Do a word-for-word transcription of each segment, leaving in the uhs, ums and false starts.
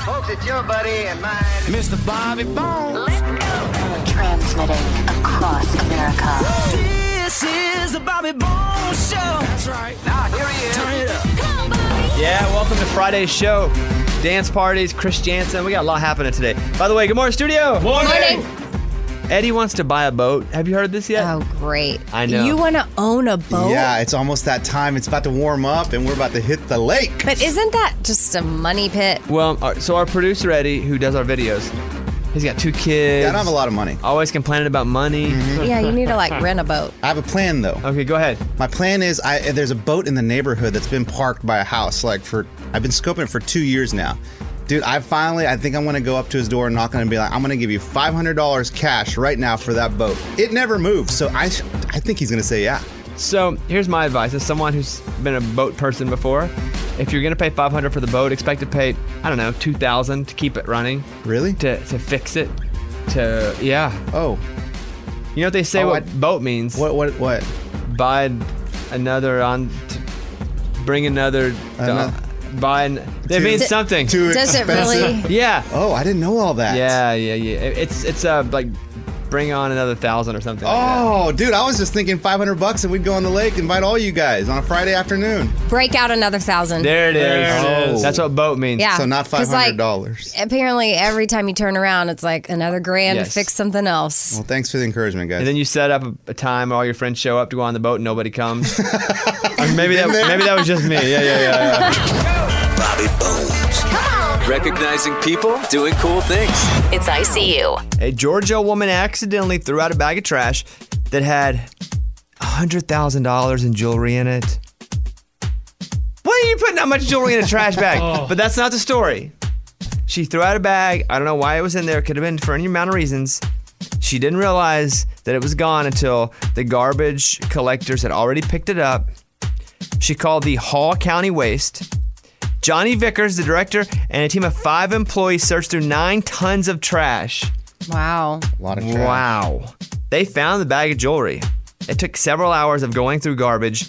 Folks, it's your buddy and mine, Mister Bobby Bones. Let's go. Transmitting across America. This is the Bobby Bones Show. That's right. Now, here he is. Turn it up. Come on, Bobby. Yeah, welcome to Friday's show. Dance parties, Chris Jansen. We got a lot happening today. By the way, good morning, studio. Morning. Eddie wants to buy a boat. Have you heard this yet? Oh, great. I know. You want to own a boat? Yeah, it's almost that time. It's about to warm up, and we're about to hit the lake. But isn't that just a money pit? Well, our- so our producer, Eddie, who does our videos, he's got two kids. Yeah, I don't have a lot of money. Always complaining about money. Yeah, you need to like rent a boat. I have a plan, though. Okay, go ahead. My plan is I, there's a boat in the neighborhood that's been parked by a house. Like for I've been scoping it for two years now. Dude, I finally, I think I'm going to go up to his door and knock on it and be like, I'm going to give you five hundred dollars cash right now for that boat. It never moves, so I I think he's going to say yeah. So here's my advice. As someone who's been a boat person before, if you're going to pay five hundred dollars for the boat, expect to pay, I don't know, two thousand dollars to keep it running. Really? To, to fix it. To, yeah. Oh. You know what they say Oh, what I- boat means? What, what, what? Buy another on, to bring another, Ano- buy, an, it Too- means something. Too Does it expensive? really? Yeah. Oh, I didn't know all that. Yeah, yeah, yeah. It- It's, it's uh, like, bring on another thousand or something like that. Oh, dude, I was just thinking five hundred bucks and we'd go on the lake and invite all you guys on a Friday afternoon. Break out another thousand. There it is. There it is. That's what boat means. Yeah. So not 'Cause, five hundred dollars. Like, apparently, every time you turn around, it's like another grand Yes. to fix something else. Well, thanks for the encouragement, guys. And then you set up a, a time where all your friends show up to go on the boat and nobody comes. Or maybe that maybe that was just me. Yeah, yeah, yeah. yeah. Bobby Bones. Recognizing people doing cool things. It's I C U. A Georgia woman accidentally threw out a bag of trash that had one hundred thousand dollars in jewelry in it. Why are you putting that much jewelry in a trash bag? But that's not the story. She threw out a bag. I don't know why it was in there. It could have been for any amount of reasons. She didn't realize that it was gone until the garbage collectors had already picked it up. She called the Hall County Waste. Johnny Vickers, the director, and a team of five employees searched through nine tons of trash. Wow. A lot of trash. Wow. They found the bag of jewelry. It took several hours of going through garbage,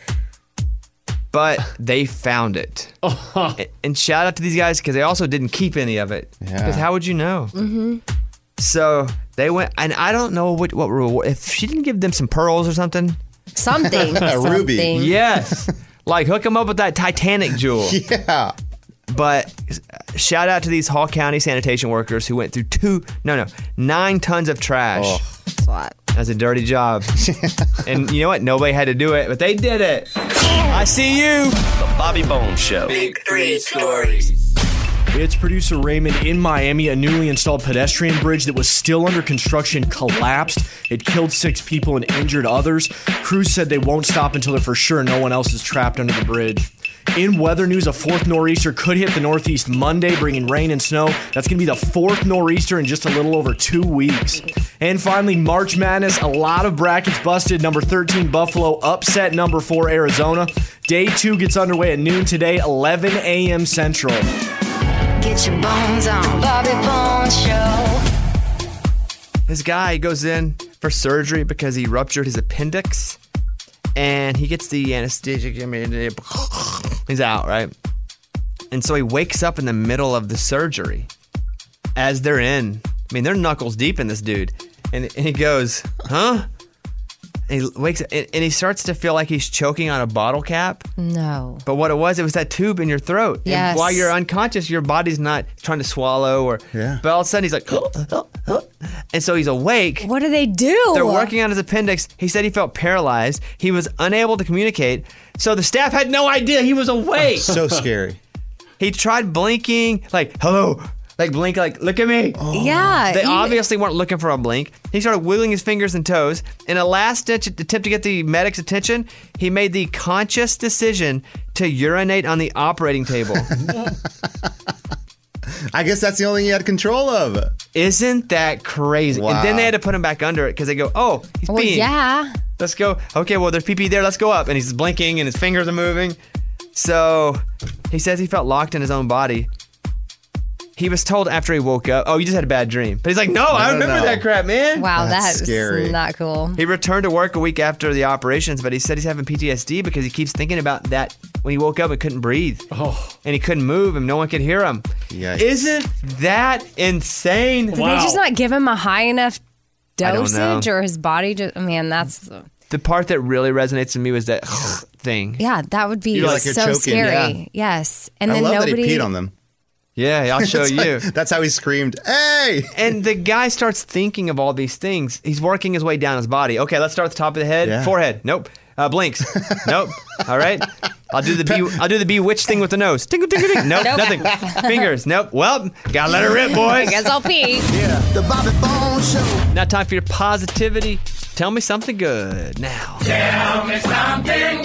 but they found it. And, and shout out to these guys because they also didn't keep any of it. Yeah. Because how would you know? Mm-hmm. So they went, and I don't know what, what reward, if she didn't give them some pearls or something. Something. A ruby. something. Yes. Like hook them up with that Titanic jewel. Yeah. But shout out to these Hall County sanitation workers who went through two, no, no, nine tons of trash. Oh. That's a lot. That's a dirty job. And you know what? Nobody had to do it, but they did it. I see you. The Bobby Bones Show. Big three stories. It's producer Raymond. In Miami, a newly installed pedestrian bridge that was still under construction collapsed. It killed six people and injured others. Crews said they won't stop until they're for sure no one else is trapped under the bridge. In weather news, a fourth nor'easter could hit the Northeast Monday, bringing rain and snow. That's going to be the fourth nor'easter in just a little over two weeks. And finally, March Madness. A lot of brackets busted. Number thirteen, Buffalo upset number four, Arizona. Day two gets underway at noon today, eleven a.m. Central. Get your bones on. Bobby Bones Show. This guy goes in for surgery because he ruptured his appendix, and he gets the anesthetic. I mean, he's out, right? And so he wakes up in the middle of the surgery as they're in. I mean, they're knuckles deep in this dude. And, and he goes, huh? And he wakes up, and, and he starts to feel like he's choking on a bottle cap. No. But what it was, it was that tube in your throat. Yes. And while you're unconscious, your body's not trying to swallow or. Yeah. But all of a sudden, he's like, and so he's awake. What do they do? They're working on his appendix. He said he felt paralyzed. He was unable to communicate. So the staff had no idea he was awake. So scary. He tried blinking, like, hello. Like, blink, like, look at me. Yeah. They even- obviously weren't looking for a blink. He started wiggling his fingers and toes. In a last-ditch attempt to get the medic's attention, he made the conscious decision to urinate on the operating table. I guess that's the only thing you had control of. Isn't that crazy? Wow. And then they had to put him back under it because they go, oh, he's Well, peeing. yeah. Let's go. Okay, well, there's pee-pee there. Let's go up. And he's blinking and his fingers are moving. So he says he felt locked in his own body. He was told after he woke up, oh, you just had a bad dream. But he's like, no, I No, remember no. that crap, man. Wow, That's that's scary. not cool. He returned to work a week after the operations, but he said he's having P T S D because he keeps thinking about that when he woke up and couldn't breathe. Oh. And he couldn't move and no one could hear him. Yikes. Isn't that insane? Did they just not give him a high enough I don't know. dosage, or his body just? Man, that's the- The part that really resonates to me was that thing. yeah. That would be You're like you're so choking. scary. Yeah. Yes, and I then love nobody. that he peed on them. Yeah, I'll show you. That's how he screamed, "Hey!" And the guy starts thinking of all these things. He's working his way down his body. Okay, let's start at the top of the head. Yeah. Forehead. Nope. Uh, blinks. Nope. All right. I'll do the be I'll do the bewitched thing with the nose. Tingle, tingle, tingle. Nope, Nope. nothing. Fingers. Nope. Well, gotta let her rip, I boys. guess I'll pee. The Bobby Bones Show. Now time for your positivity. Tell me something good now. Tell me something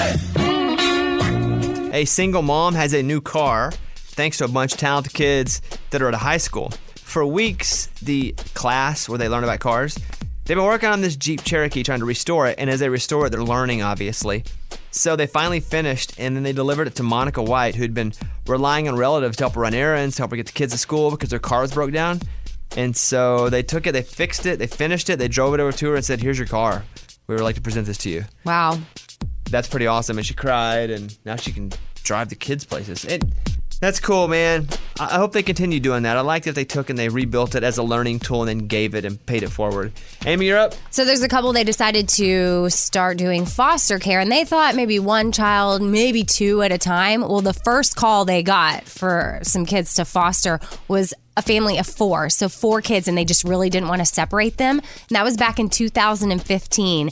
good. A single mom has a new car thanks to a bunch of talented kids that are at a high school. For weeks, the class where they learn about cars, they've been working on this Jeep Cherokee trying to restore it, and as they restore it, they're learning, obviously. So they finally finished, and then they delivered it to Monica White, who'd been relying on relatives to help her run errands, to help her get the kids to school because their car was broke down. And so they took it, they fixed it, they finished it, they drove it over to her and said, here's your car. We would like to present this to you. Wow. That's pretty awesome. And she cried, and now she can drive the kids places. It, that's cool, man. I I hope they continue doing that. I like that they took and they rebuilt it as a learning tool and then gave it and paid it forward. Amy, you're up. So there's a couple, they decided to start doing foster care, and they thought maybe one child, maybe two at a time. Well, the first call they got for some kids to foster was a family of four. So four kids, and they just really didn't want to separate them. And that was back in two thousand fifteen.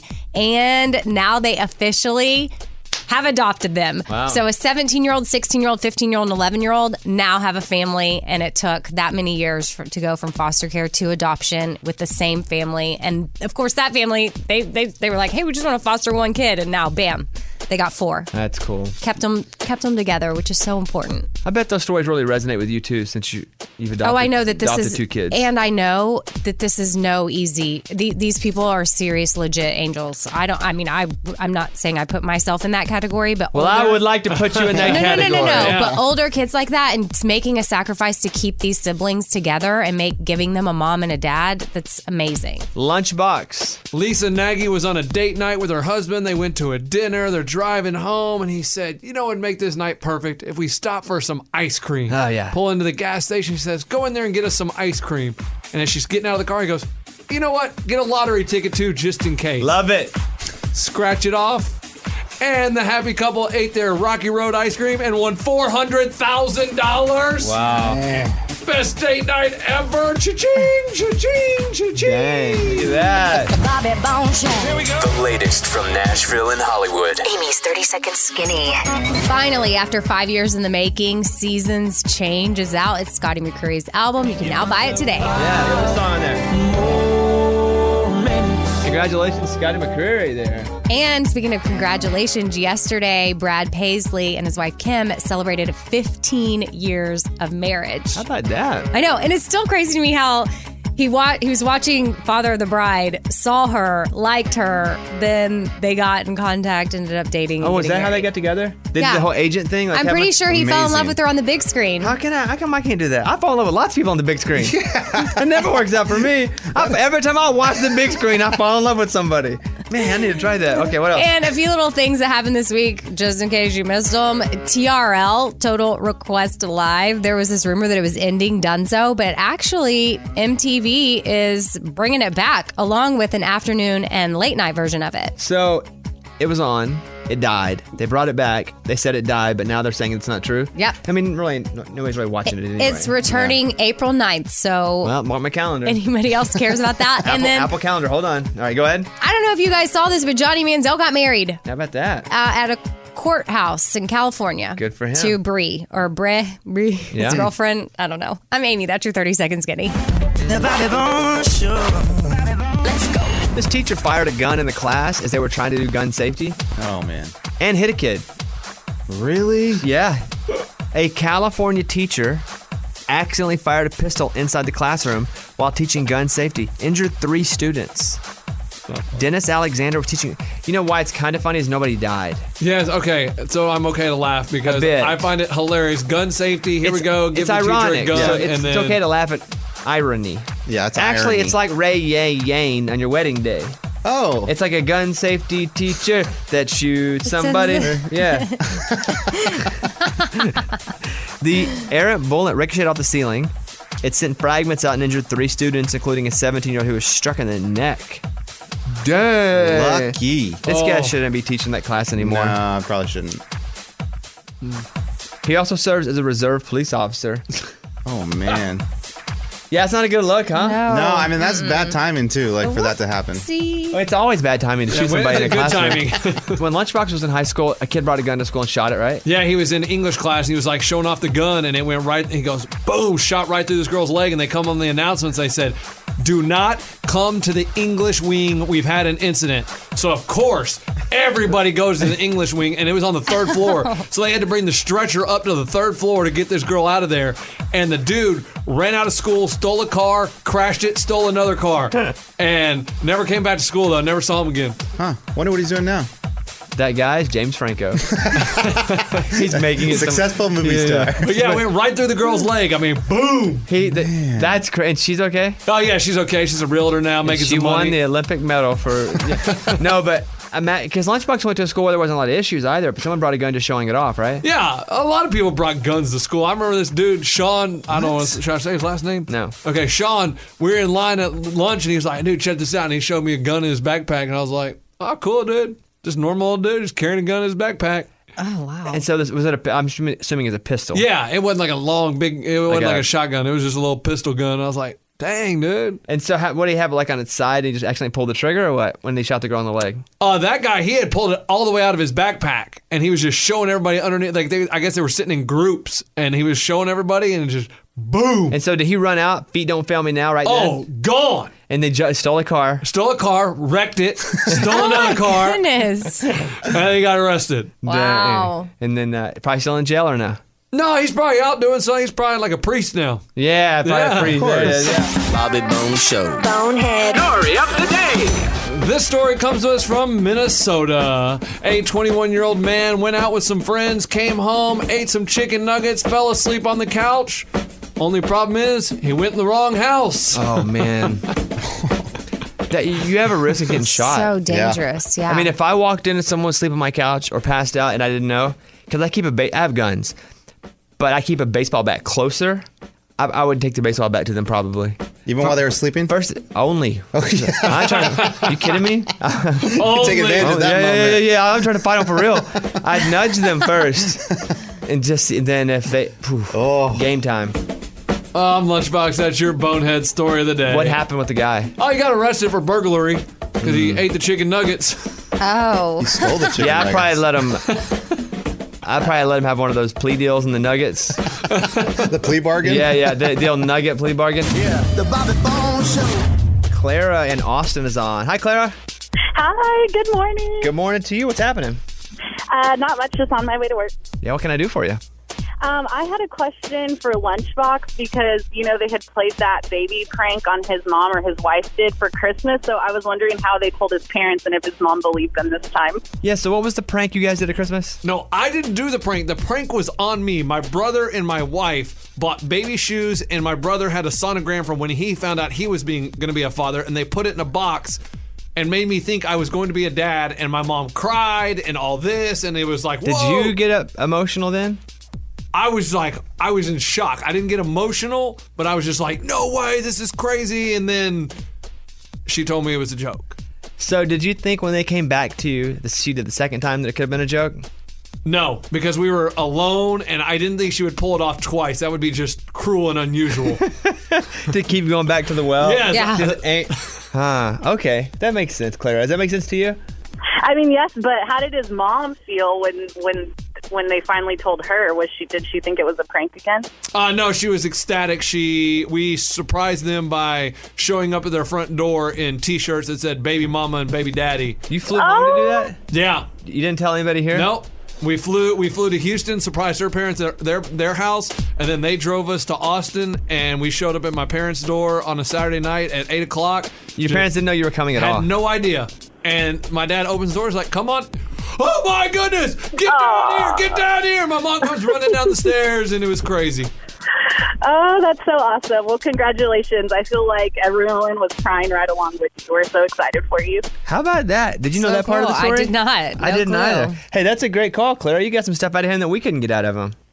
And now they officially have adopted them. Wow. So a seventeen-year-old, sixteen-year-old, fifteen-year-old, and eleven-year-old now have a family, and it took that many years for, to go from foster care to adoption with the same family. And of course, that family, they they, they were like, hey, we just want to foster one kid, and now, bam, they got four. That's cool. Kept them, kept them together, which is so important. I bet those stories really resonate with you too, since you, you've adopted, Oh, I know that this adopted is, two kids. and I know that this is no easy. The, these people are serious, legit angels. I don't. I mean, I I'm not saying I put myself in that category, but well, older, I would like to put you in that no, no, no, category. no, no, no. Yeah. But older kids like that, and it's making a sacrifice to keep these siblings together and make giving them a mom and a dad. That's amazing. Lunchbox. Lisa Nagy was on a date night with her husband. They went to a dinner. They're driving home, and he said, you know what would make this night perfect? If we stop for some ice cream. Oh, yeah. Pull into the gas station. She says, go in there and get us some ice cream. And as she's getting out of the car, he goes, you know what? Get a lottery ticket too, just in case. Love it. Scratch it off. And the happy couple ate their Rocky Road ice cream and won four hundred thousand dollars. Wow. Best date night ever. Cha-ching, cha-ching, cha-ching. Dang, look at that. Bobby Bones Show. The latest from Nashville and Hollywood. Amy's thirty Second Skinny. Finally, after five years in the making, Seasons Change is out. It's Scotty McCreery's album. You can now buy it today. Yeah, there's a song on there. Congratulations, Scotty McCreery there. And speaking of congratulations, yesterday, Brad Paisley and his wife Kim celebrated fifteen years of marriage. How about that? I know, and it's still crazy to me how he wa- he was watching Father of the Bride, saw her, liked her, then they got in contact, ended up dating. Oh, and was that getting how they married. got together? Did Yeah. the whole agent thing? Like I'm have pretty a- sure he fell in love Amazing. with her on the big screen. How can I? How come I can't do that? I fall in love with lots of people on the big screen. It never works out for me. I, every time I watch the big screen, I fall in love with somebody. Man, I need to try that. Okay, what else? And a few little things that happened this week, just in case you missed them. T R L, Total Request Live, there was this rumor that it was ending Dunzo, but actually M T V is bringing it back along with an afternoon and late night version of it. So, it was on. It died. They brought it back. They said it died, but now they're saying it's not true. Yep. I mean, really, no, nobody's really watching it anyway. It's returning April ninth, so Well, mark my calendar. anybody else cares about that? Apple, and then Apple calendar. Hold on. All right, go ahead. I don't know if you guys saw this, but Johnny Manziel got married How about that? uh, at a courthouse in California. Good for him. To Bree or Bre, Bree, Yeah. his girlfriend. I don't know. I'm Amy. That's your thirty second skinny. The Bobby Bones Show. Let's go. This teacher fired a gun in the class as they were trying to do gun safety Oh man. and hit a kid. Really? Yeah. A California teacher accidentally fired a pistol inside the classroom while teaching gun safety, injured three students. Dennis Alexander was teaching. You know why it's kind of funny is nobody died. Yes, okay. So I'm okay to laugh because bit. I find it hilarious. Gun safety, here we It's- go. Give it's the ironic. teacher a gun. So it's, and it's then, okay to laugh at irony. Yeah, it's Actually, irony. it's like Ray Yay Yane on your wedding day. Oh. It's like a gun safety teacher that shoots somebody. says- Yeah. The errant bullet ricocheted off the ceiling. It sent fragments out and injured three students, including a seventeen-year-old who was struck in the neck. Dang. Lucky. This Oh. guy shouldn't be teaching that class anymore. No, I probably shouldn't. He also serves as a reserve police officer. Oh, man. Yeah, it's not a good look, huh? No. No, I mean, that's bad timing, too, like, for that to happen. See? Well, it's always bad timing to shoot when somebody is in a it good classroom. timing? When Lunchbox was in high school, a kid brought a gun to school and shot it, right? Yeah, he was in English class and he was like showing off the gun and it went right, he goes, boom, shot right through this girl's leg. And they come on the announcements, they said, do not come to the English wing. We've had an incident. So, of course, everybody goes to the English wing and it was on the third floor. So they had to bring the stretcher up to the third floor to get this girl out of there. And the dude ran out of school, stole a car, crashed it, stole another car. And never came back to school, though. Never saw him again. Huh. Wonder what he's doing now. That guy is James Franco. He's making it some- Successful movie Yeah. star. But yeah, it went right through the girl's leg. I mean, boom. He, th- that's crazy. And she's okay? Oh, yeah, she's okay. She's a realtor now, making she some won money. the Olympic medal for. Yeah. No, but because Lunchbox went to a school where there wasn't a lot of issues either, but someone brought a gun just showing it off, right? Yeah, a lot of people brought guns to school. I remember this dude, Sean. I don't know. Should I say his last name? No. Okay, Sean. We were in line at lunch, and he was like, "Dude, check this out." And he showed me a gun in his backpack, and I was like, "Oh, cool, dude. Just normal old dude, just carrying a gun in his backpack." Oh, wow. And so this was it. A, I'm assuming assuming it's a pistol. Yeah, it wasn't like a long, big. It wasn't a- like a shotgun. It was just a little pistol gun. I was like, "Dang, dude." And so, how, what do you have like on its side? He just accidentally pulled the trigger, or what? When they shot the girl in the leg? Uh, that guy, he had pulled it all the way out of his backpack, and he was just showing everybody underneath. Like, they, I guess they were sitting in groups, and he was showing everybody, and just boom. And so, did he run out? Feet don't fail me now, right Oh, then? gone. And they ju- stole a car. Stole a car, wrecked it, stole another car, and Goodness. then he got arrested. Wow. And then uh, probably still in jail or no? No, he's probably out doing something. He's probably like a priest now. Yeah, probably Yeah, pretty. of course. Yeah, yeah. Bobby Bones Show. Bonehead. Story of the day. This story comes to us from Minnesota. A twenty-one-year-old man went out with some friends, came home, ate some chicken nuggets, fell asleep on the couch. Only problem is, he went in the wrong house. Oh man. That you have a risk of getting shot. So dangerous. Yeah. I mean, if I walked in and someone was sleeping on my couch or passed out and I didn't know, because I keep a ba- I have guns, but I keep a baseball bat closer. I, I would take the baseball bat to them probably. Even while they were sleeping? First, only. Oh, yeah. I'm trying to, you kidding me? Oh, Take advantage Oh, of that yeah, yeah, yeah, moment. yeah. I'm trying to fight them for real. I'd nudge them first, and just then if they, phew, Oh. game time. Um, Lunchbox, that's your bonehead story of the day. What happened with the guy? Oh, he got arrested for burglary because he ate the chicken nuggets. oh. Stole the chicken Yeah, I nuggets. probably let him. I probably let him have one of those plea deals in the Nuggets. The plea bargain? Yeah, yeah, the, the old Nugget plea bargain. Yeah. The Bobby Bones Show. Clara in Austin is on. Hi, Clara. Hi, good morning. Good morning to you. What's happening? Uh, not much, just on my way to work. Yeah, what can I do for you? Um, I had a question for Lunchbox because, you know, they had played that baby prank on his mom, or his wife did, for Christmas. So I was wondering how they told his parents and if his mom believed them this time. Yeah, so what was the prank you guys did at Christmas? No, I didn't do the prank. The prank was on me. My brother and my wife bought baby shoes, and my brother had a sonogram from when he found out he was being going to be a father, and they put it in a box and made me think I was going to be a dad, and my mom cried and all this, and it was like, Did whoa. you get uh, emotional then? I was like, I was in shock. I didn't get emotional, but I was just like, no way, this is crazy. And then she told me it was a joke. So did you think when they came back to you, the she did the second time, that it could have been a joke? No, because we were alone, and I didn't think she would pull it off twice. That would be just cruel and unusual. To keep going back to the well? Yes. Yeah. Just ain't- Huh, okay. That makes sense, Clara. Does that make sense to you? I mean, yes, but how did his mom feel when when when they finally told her? Was she did she think it was a prank again? Uh, no, she was ecstatic. She we surprised them by showing up at their front door in T-shirts that said "Baby Mama" and "Baby Daddy." You flew home to do Oh. that? Yeah. You didn't tell anybody here? Nope. We flew. We flew to Houston, surprised her parents at their their house, and then they drove us to Austin. And we showed up at my parents' door on a Saturday night at eight o'clock. Your Just parents didn't know you were coming at had all. no idea. And my dad opens the doors like, "Come on." Oh my goodness! Get down here! Get down here! My mom comes running down the stairs, and it was crazy. Oh, that's so awesome. Well, congratulations. I feel like everyone was crying right along with you. We're so excited for you. How about that? Did you know So that part of the cool. I story? did not. I No didn't clue. either. Hey, that's a great call, Clara. You got some stuff out of him that we couldn't get out of him.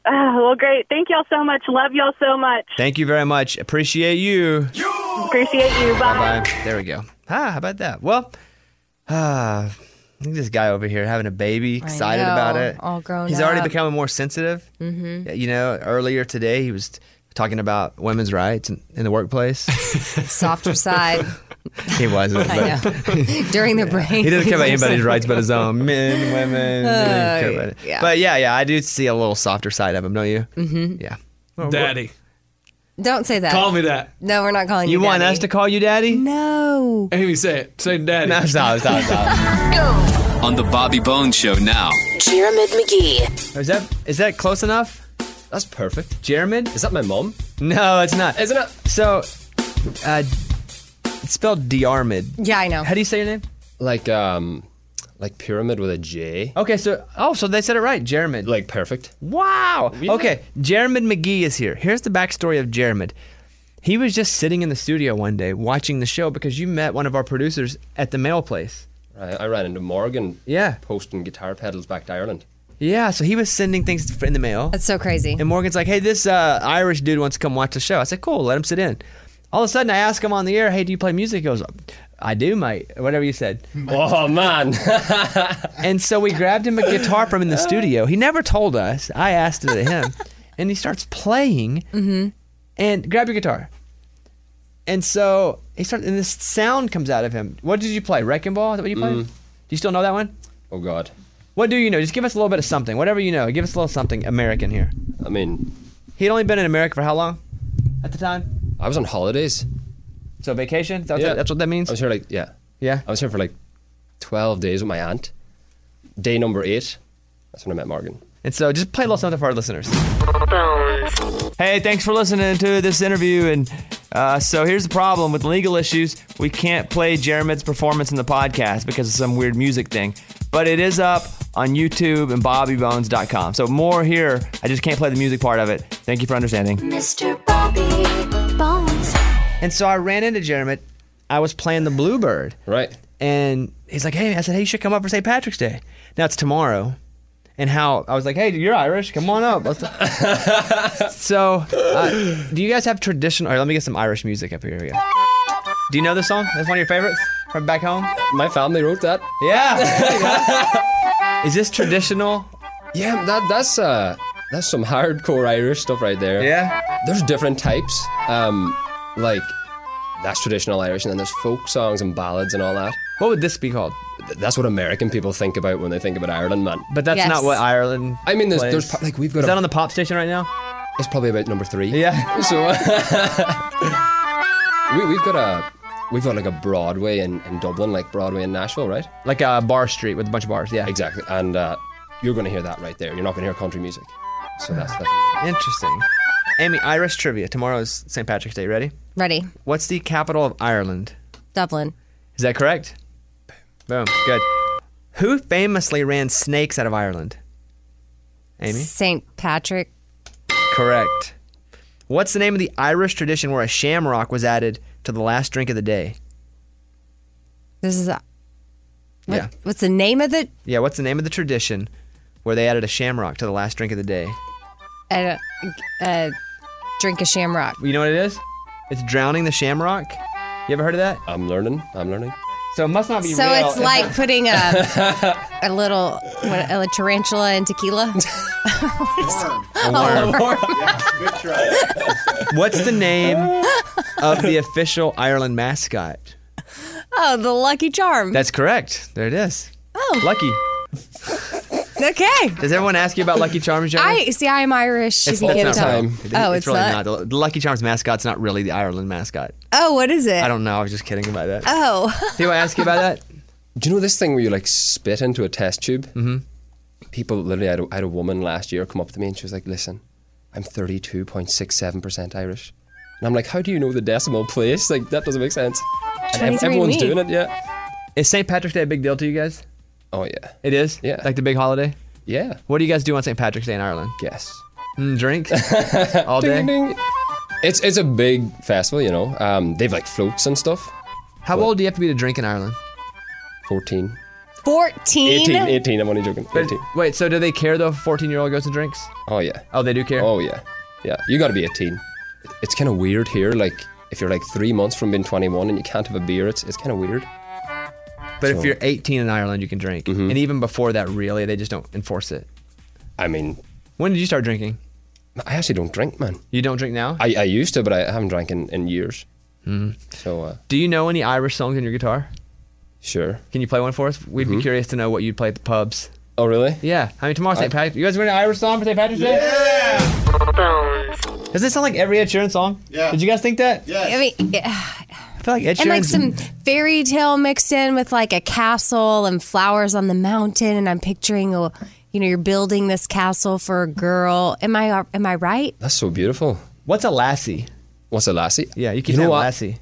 Uh, well, great. Thank y'all so much. Love y'all so much. Thank you very much. Appreciate you. Appreciate you. Bye. Bye-bye. There we go. Ah, how about that? Well, ah, look at this guy over here having a baby, excited know, about it. all grown He's already up. becoming more sensitive. Mm-hmm. You know, earlier today he was talking about women's rights in, in the workplace. Softer side. He wasn't. I But know. During the break. he doesn't care about anybody's rights but his own. Men, women. he doesn't care Uh, about it. yeah. But yeah, yeah, I do see a little softer side of him, don't you? Mm-hmm. Yeah. Daddy. Don't say that. Call me that. No, we're not calling you You want daddy. us to call you daddy? No. Amy, say it. Say daddy. No, stop, stop, stop. On the Bobby Bones Show now. Jeremid McGee. Is that is that close enough? That's perfect. Jeremid? Is that my mom? No, it's not. Isn't it? So, uh, it's spelled Diarmid. Yeah, I know. How do you say your name? Like um, like pyramid with a J. Okay, so oh, so they said it right, Jeremid. Like perfect. Wow. Yeah. Okay, Jeremid McGee is here. Here's the backstory of Jeremid. He was just sitting in the studio one day watching the show because you met one of our producers at the mail place. I, I ran into Morgan. Yeah. Posting guitar pedals back to Ireland. Yeah, so he was sending things in the mail. That's so crazy. And Morgan's like, hey, this uh, Irish dude wants to come watch the show. I said, cool, let him sit in. All of a sudden, I ask him on the air, hey, do you play music? He goes, I do, mate. Whatever you said. Oh, man. And so we grabbed him a guitar from in the studio. He never told us. I asked it of him. And he starts playing. Mm-hmm. And grab your guitar. And so he starts, and this sound comes out of him. What did you play? Wrecking Ball? Is that what you played? Mm. Do you still know that one? Oh, God. What do you know? Just give us a little bit of something. Whatever you know. Give us a little something American here. I mean, He'd only been in America for how long at the time? I was on holidays. So vacation? Is that what Yeah. that- that's what that means? I was here like, yeah. Yeah? I was here for like twelve days with my aunt. Day number eight, that's when I met Morgan. And so just play a little something for our listeners. Hey, thanks for listening to this interview. And uh, so here's the problem with legal issues. We can't play Jeremid's performance in the podcast because of some weird music thing. But it is up on YouTube and bobby bones dot com. So more here. I just can't play the music part of it. Thank you for understanding. Mister Bobby Bones. And so I ran into Jeremid. I was playing the Bluebird. Right. And he's like, hey, I said, hey, you should come up for Saint Patrick's Day. Now it's tomorrow. And how I was like, hey, you're Irish. Come on up. Let's so, uh, do you guys have traditional? All right, let me get some Irish music up here. Here we go. Do you know this song? That's one of your favorites from back home? My family wrote that. Yeah. Is this traditional? Yeah, that that's uh that's some hardcore Irish stuff right there. Yeah. There's different types. Um, like that's traditional Irish, and then there's folk songs and ballads and all that. What would this be called? Th- That's what American people think about when they think about Ireland, man. But that's Yes. not what Ireland. I mean, there's plays. there's pro- like we've got Is a, that on the pop station right now? it's probably about number three. Yeah. So we we've got a we've got like a Broadway in, in Dublin, like Broadway in Nashville, right? Like a bar street with a bunch of bars. Yeah. Exactly, and uh, you're going to hear that right there. You're not going to hear country music. So that's that's. Interesting. Amy, Irish trivia. Tomorrow's Saint Patrick's Day. Ready? Ready. What's the capital of Ireland? Dublin. Is that correct? Boom. Good. Who famously ran snakes out of Ireland? Amy? Saint Patrick. Correct. What's the name of the Irish tradition where a shamrock was added to the last drink of the day? This is a. What, Yeah. What's the name of the? Yeah, what's the name of the tradition where they added a shamrock to the last drink of the day? Uh, uh, drink a shamrock. You know what it is? It's drowning the shamrock. You ever heard of that? I'm learning. I'm learning. So it must not be So real. it's like putting a a little what, a tarantula in tequila. a worm. Good try. What's the name of the official Ireland mascot? Oh, the Lucky Charm. That's correct. There it is. Oh. Lucky. Okay. Does everyone ask you about Lucky Charms, Jenna? I see. I'm Irish. It's, if you that's can't not tell. real. It- Oh, it's, really not. not. The, the Lucky Charms mascot's not really the Ireland mascot. Oh, what is it? I don't know. I was just kidding about that. Oh. Do I ask you about that? Do you know this thing where you like spit into a test tube? Mm-hmm. People literally, I had, a, I had a woman last year come up to me and she was like, listen, I'm thirty-two point six seven percent Irish. And I'm like, how do you know the decimal place? Like, that doesn't make sense. And ev- everyone's twenty-three and me. doing it, yeah. Is Saint Patrick's Day a big deal to you guys? Oh, yeah. It is? Yeah. Like the big holiday? Yeah. What do you guys do on Saint Patrick's Day in Ireland? Guess. Mm, drink? All day? Ding, ding. It's it's a big festival, you know. Um, they've like floats and stuff. How What? old do you have to be to drink in Ireland? fourteen. fourteen? eighteen, eighteen, I'm only joking. But, eighteen. wait, so do they care though if a fourteen-year-old goes and drinks? Oh, yeah. Oh, they do care? Oh, yeah. Yeah, you gotta be eighteen. It's kind of weird here, like, if you're like three months from being twenty-one and you can't have a beer, it's, it's kind of weird. But So- if you're eighteen in Ireland, you can drink. Mhm. And even before that, really, they just don't enforce it. I mean, When did you start drinking? I actually don't drink, man. You don't drink now? I, I used to, but I haven't drank in, in years. Mm. So, uh, Do you know any Irish songs on your guitar? sure. Can you play one for us? We'd be Mhm. curious to know what you'd play at the pubs. Oh, really? Yeah. I mean, tomorrow's Saint I- Patrick. You guys want an Irish song for Saint Patrick's Day? Does it sound like every Ed Sheeran song? Yeah. Did you guys think that? Yes. I mean, yeah. I feel like Ed Sheeran. And like some fairy tale mixed in with like a castle and flowers on the mountain, and I'm picturing a, you know, you're building this castle for a girl. Am I am I right? That's so beautiful. What's a lassie? What's a lassie? Yeah, you can You say know what? lassie.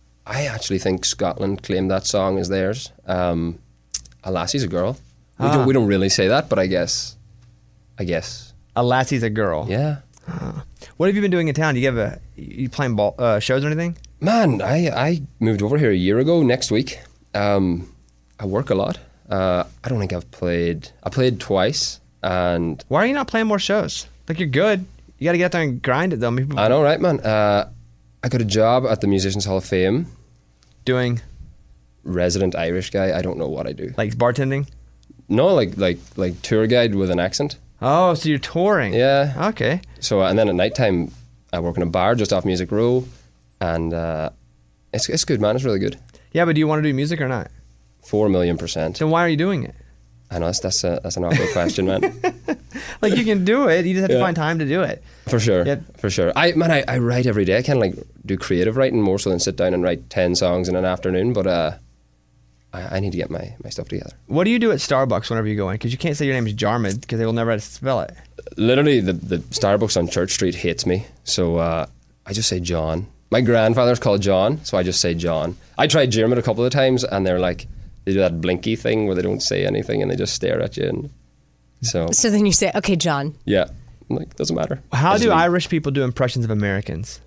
I actually think Scotland claimed that song as theirs. Um, a lassie's a girl. We, Ah. don't, we don't really say that, but I guess. I guess. A lassie's a girl. Yeah. What have you been doing in town? Do you have a you playing ball, uh, shows or anything? Man, I, I moved over here a year ago next week. Um, I work a lot. Uh, I don't think I've played. I played twice, and Why are you not playing more shows? Like you're good. You got to get out there and grind it though. Maybe I know, right, man? Uh, I got a job at the Musicians Hall of Fame. Doing resident Irish guy. I don't know what I do. Like bartending? No, like like like tour guide with an accent. Oh, so you're touring? Yeah. Okay. So and then at night time, I work in a bar just off Music Row, and uh, it's it's good, man. It's really good. Yeah, but do you want to do music or not? Four million percent. Then why are you doing it? I know that's that's a that's an awkward question, man. Like you can do it. You just have to Yeah. find time to do it. For sure, Yep. for sure. I man, I, I write every day. I kind of like do creative writing more so than sit down and write ten songs in an afternoon. But uh, I, I need to get my, my stuff together. What do you do at Starbucks whenever you go in? Because you can't say your name is Jarmid because they will never know how to spell it. Literally, the the Starbucks on Church Street hates me, so uh, I just say John. My grandfather's called John, so I just say John. I tried Jermid a couple of times, and they're like, they do that blinky thing where they don't say anything and they just stare at you. And so, So then you say, okay, John. yeah, I'm like, doesn't matter. I How just do leave. Irish people do impressions of Americans?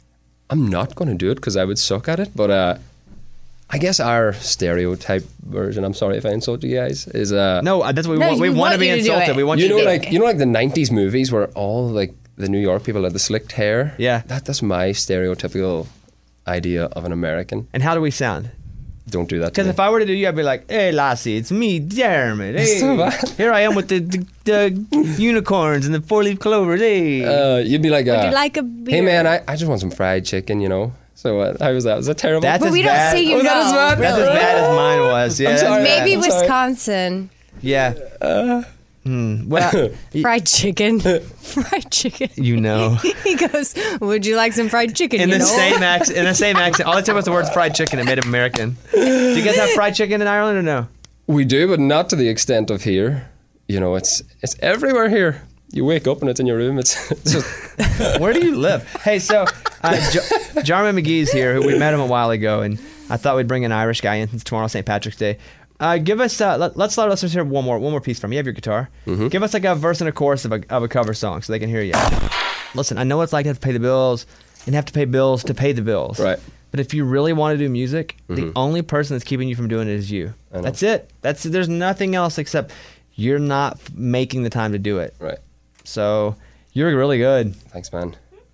I'm not going to do it because I would suck at it, but uh, I guess our stereotype version, I'm sorry if I insult you guys, is uh, No, that's what we No, want. We we want to want be you to do insulted. it. We want you you, know, to like you know, like the nineties movies where all like the New York people had the slicked hair. Yeah. that that's my stereotypical idea of an American. And how do we sound? Don't do that. Because if I were to do you, I'd be like, "Hey, lassie, it's me, Jeremy. Hey, so bad. here I am with the, the, the unicorns and the four-leaf clovers. Hey, uh, you'd be like, uh, Would you like a beer? hey man, I, I just want some fried chicken, you know. So uh, how was that? Was that terrible? that's But as we don't bad. say you Was that know. as bad? That's really. as bad as mine was. Yeah, I'm sorry. that's bad. Maybe I'm sorry. Wisconsin. Yeah. Hmm. Well, y- Fried chicken. Fried chicken. you know. He goes, would you like some fried chicken? In you the know? same accent. In the same accent. All I said was the words fried chicken. It made it American. Do you guys have fried chicken in Ireland or no? We do, but not to the extent of here. You know, it's it's everywhere here. You wake up and it's in your room. It's, it's just Where do you live? Hey, so uh, J- Jarman McGee's here. Who we met him a while ago, and I thought we'd bring an Irish guy in since tomorrow's Saint Patrick's Day. Uh, give us uh, let, let's let us hear one more one more piece from you. You have your guitar. Give us like a verse and a chorus of a of a cover song so they can hear you. Listen, I know what it's like to have to pay the bills and have to pay bills to pay the bills. Right. But if you really want to do music, the only person that's keeping you from doing it is you. know. That's it. That's there's nothing else except you're not f- making the time to do it. right. So you're really good. Thanks, man.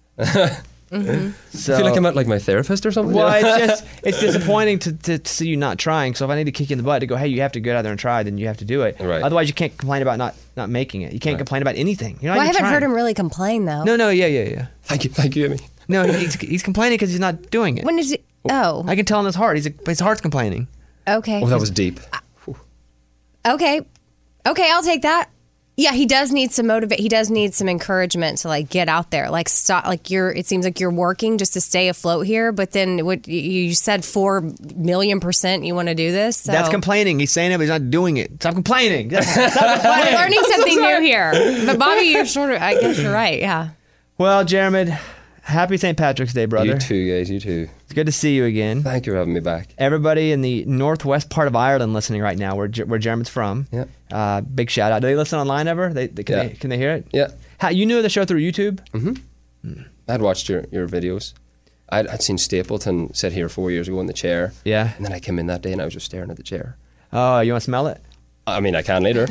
So I feel like I'm at like my therapist or something. well, you know? it's just it's disappointing to, to, to see you not trying. So if I need to kick you in the butt to go, hey, you have to get out there and try, then you have to do it. Right. Otherwise, you can't complain about not, not making it. You can't Right. complain about anything. You're not Well, I even haven't trying. heard him really complain, though. No, no, yeah, yeah, yeah. thank you, thank you, Amy. No, he's, he's complaining because he's not doing it. When did you... Oh, I can tell in his heart. He's his heart's complaining. okay. Oh, that was deep. Okay. Okay, I'll take that. Yeah, he does need some motivate. He does need some encouragement to like get out there. Like stop. Like you're. It seems like you're working just to stay afloat here. But then what you- you said four million percent you want to do this. So. That's complaining. He's saying it, but he's not doing it. Stop complaining. Stop We're complaining. learning something new here. But Bobby, you're sort of. I guess you're right. Yeah. Well, Jeremy, happy Saint Patrick's Day, brother. You too, guys. You too. It's good to see you again. Thank you for having me back. Everybody in the northwest part of Ireland listening right now, where Jer- where Jeremy's from. Yeah. Uh, big shout out. Do they listen online ever? They, they can Yeah. they can they hear it? Yeah. How you knew the show through YouTube? I'd watched your, your videos. I'd, I'd seen Stapleton sit here four years ago in the chair. Yeah. And then I came in that day and I was just staring at the chair. Oh, you want to smell it? I mean, I can later.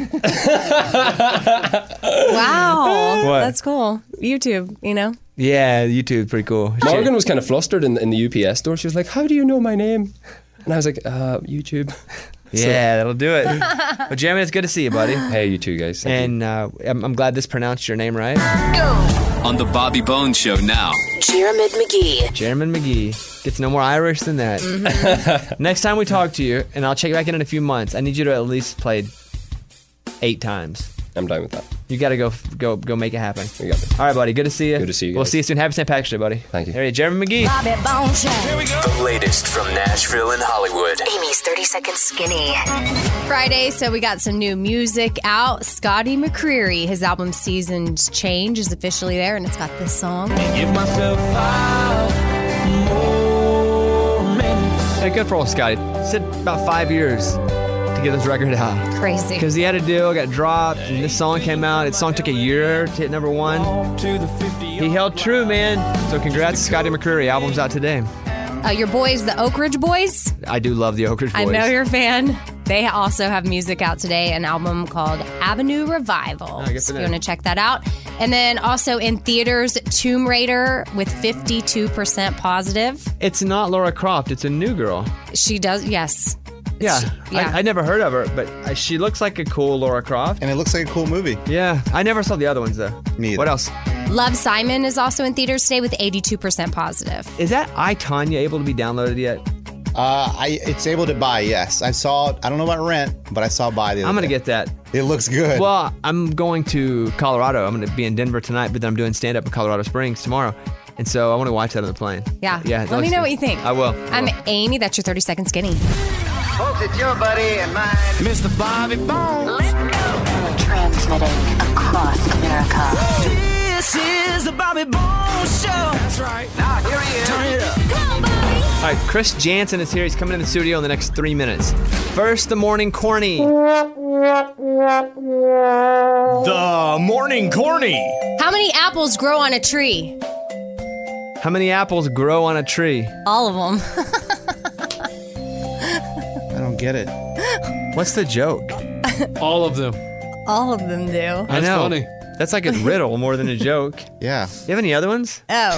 Wow. What? That's cool. YouTube, you know? Yeah, YouTube's pretty cool. Morgan was kind of flustered in, in the U P S store. She was like, how do you know my name? And I was like, uh, YouTube. Yeah, that'll do it. Well, Jeremy, it's good to see you, buddy. Hey, you too, guys. Thank and uh, I'm, I'm glad this pronounced your name right. On the Bobby Bones Show now. Jeremy McGee. Jeremy McGee. Gets no more Irish than that. Mm-hmm. Next time we talk to you, and I'll check back in in a few months, I need you to at least play eight times. I'm done with that. You got to go go go make it happen. You got it. All right, buddy. Good to see you. Good to see you guys. We'll see you soon. Happy Saint Patrick's Day, buddy. Thank you. There you go. Jeremy McGee. Bobby Bones Show. Here we go. The latest from Nashville and Hollywood. Amy's thirty Second Skinny. Friday, so we got some new music out. Scotty McCreery, his album Seasons Change is officially there, and it's got this song. Give myself five more minutes. Hey, good for old Scotty. It said about five years to get this record out. Crazy. Because he had a deal, got dropped, and this song came out. This song took a year to hit number one. To the fifty. He held true, man. So congrats to Scotty McCreery. Album's out today. Uh, your boys, the Oak Ridge Boys. I do love the Oak Ridge Boys. I know you're a fan. They also have music out today, an album called Avenue Revival. Oh, good for so if you them. want to check that out. And then also in theaters, Tomb Raider with fifty-two percent positive. It's not Laura Croft. It's a new girl. She does, yes. Yeah. yeah. I, I never heard of her, but uh, she looks like a cool Laura Croft. And it looks like a cool movie. Yeah. I never saw the other ones, though. Me either. What else? Love, Simon is also in theaters today with eighty-two percent positive. Is that I, Tonya able to be downloaded yet? Uh, I it's able to buy. Yes, I saw. I don't know about rent, but I saw buy the other I'm going to day. get that. It looks good. Well, I'm going to Colorado. I'm going to be in Denver tonight, but then I'm doing stand-up in Colorado Springs tomorrow. And so I want to watch that on the plane. Yeah. Yeah. that Let me looks know good. what you think. I will. I I'm will. Amy. That's your thirty Second Skinny. Folks, it's your buddy and mine, Mister Bobby Bones. Transmitting across America. This is the Bobby Bones Show. That's right. Now here he is. Turn it up. Come on, Bobby. All right, Chris Jansen is here. He's coming in the studio in the next three minutes. First, the morning corny. The morning corny. How many apples grow on a tree? How many apples grow on a tree? All of them. I don't get it. What's the joke? All of them. All of them do. I That's know. funny. That's like a riddle more than a joke. Yeah. You have any other ones? Oh.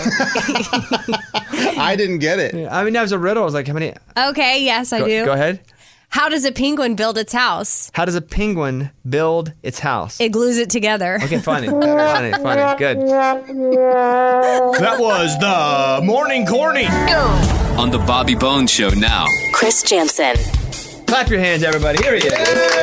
I didn't get it. I mean, that was a riddle. I was like, how many? Okay, yes, I Go, do. go ahead. How does a penguin build its house? How does a penguin build its house? It glues it together. Okay, funny. funny, funny. Good. That was the morning corny. On the Bobby Bones Show now. Chris Jansen. Clap your hands, everybody. Here he is.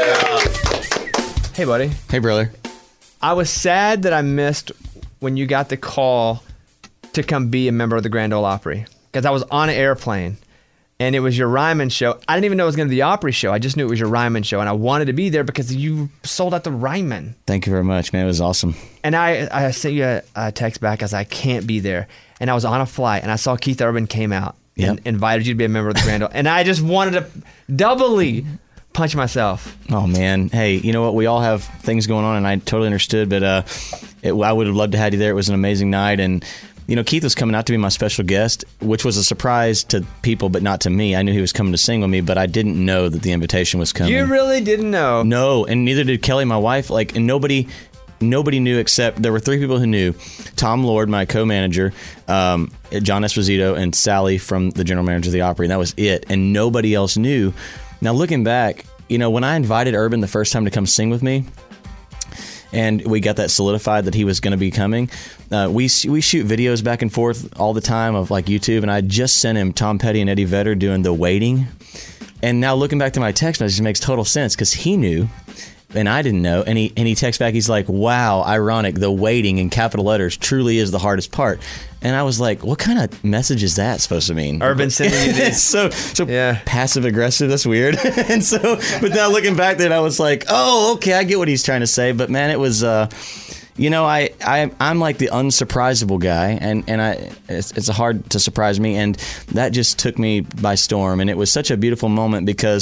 Hey, buddy. Hey, brother. I was sad that I missed when you got the call to come be a member of the Grand Ole Opry because I was on an airplane and it was your Ryman show. I didn't even know it was going to be the Opry show. I just knew it was your Ryman show and I wanted to be there because you sold out the Ryman. Thank you very much, man. It was awesome. And I, I sent you a, a text back as I can't be there. And I was on a flight and I saw Keith Urban came out and Yep. invited you to be a member of the Grand Ole. And I just wanted to doubly punch myself. Oh, man. Hey, you know what? We all have things going on, and I totally understood, but uh, it, I would have loved to have you there. It was an amazing night, and, you know, Keith was coming out to be my special guest, which was a surprise to people, but not to me. I knew he was coming to sing with me, but I didn't know that the invitation was coming. You really didn't know? No, and neither did Kelly, my wife. Like, and nobody... Nobody knew except there were three people who knew. Tom Lord, my co-manager, um, John Esposito, and Sally from the general manager of the Opry. And that was it. And nobody else knew. Now, looking back, you know, when I invited Urban the first time to come sing with me, and we got that solidified that he was going to be coming, uh, we we shoot videos back and forth all the time of like YouTube. And I just sent him Tom Petty and Eddie Vedder doing The Waiting. And now looking back to my text message, it makes total sense because he knew. And I didn't know. And he and he texts back, he's like, wow, ironic. The waiting in capital letters truly is the hardest part. And I was like, what kind of message is that supposed to mean? Urban sending you these. so so yeah. passive aggressive. That's weird. And so, but now looking back then, I was like, oh, okay, I get what he's trying to say. But man, it was, uh, you know, I, I, I'm like the unsurprisable guy. And, and I it's, it's hard to surprise me. And that just took me by storm. And it was such a beautiful moment because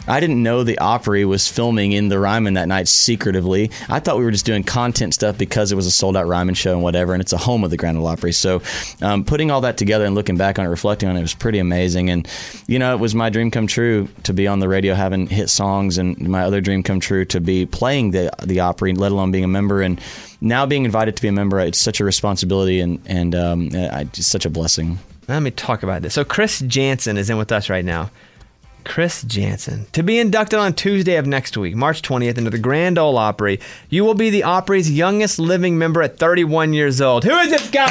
I didn't know the Opry was filming in the Ryman that night secretively. I thought we were just doing content stuff because it was a sold-out Ryman show and whatever, and it's a home of the Grand Ole Opry. So um, putting all that together and looking back on it, reflecting on it, was pretty amazing. And, you know, it was my dream come true to be on the radio having hit songs, and my other dream come true to be playing the the Opry, let alone being a member. And now being invited to be a member, it's such a responsibility and, and um, I, it's such a blessing. Let me talk about this. So Chris Jansen is in with us right now. Chris Jansen. To be inducted on Tuesday of next week, March twentieth, into the Grand Ole Opry, you will be the Opry's youngest living member at thirty-one years old. Who is this guy?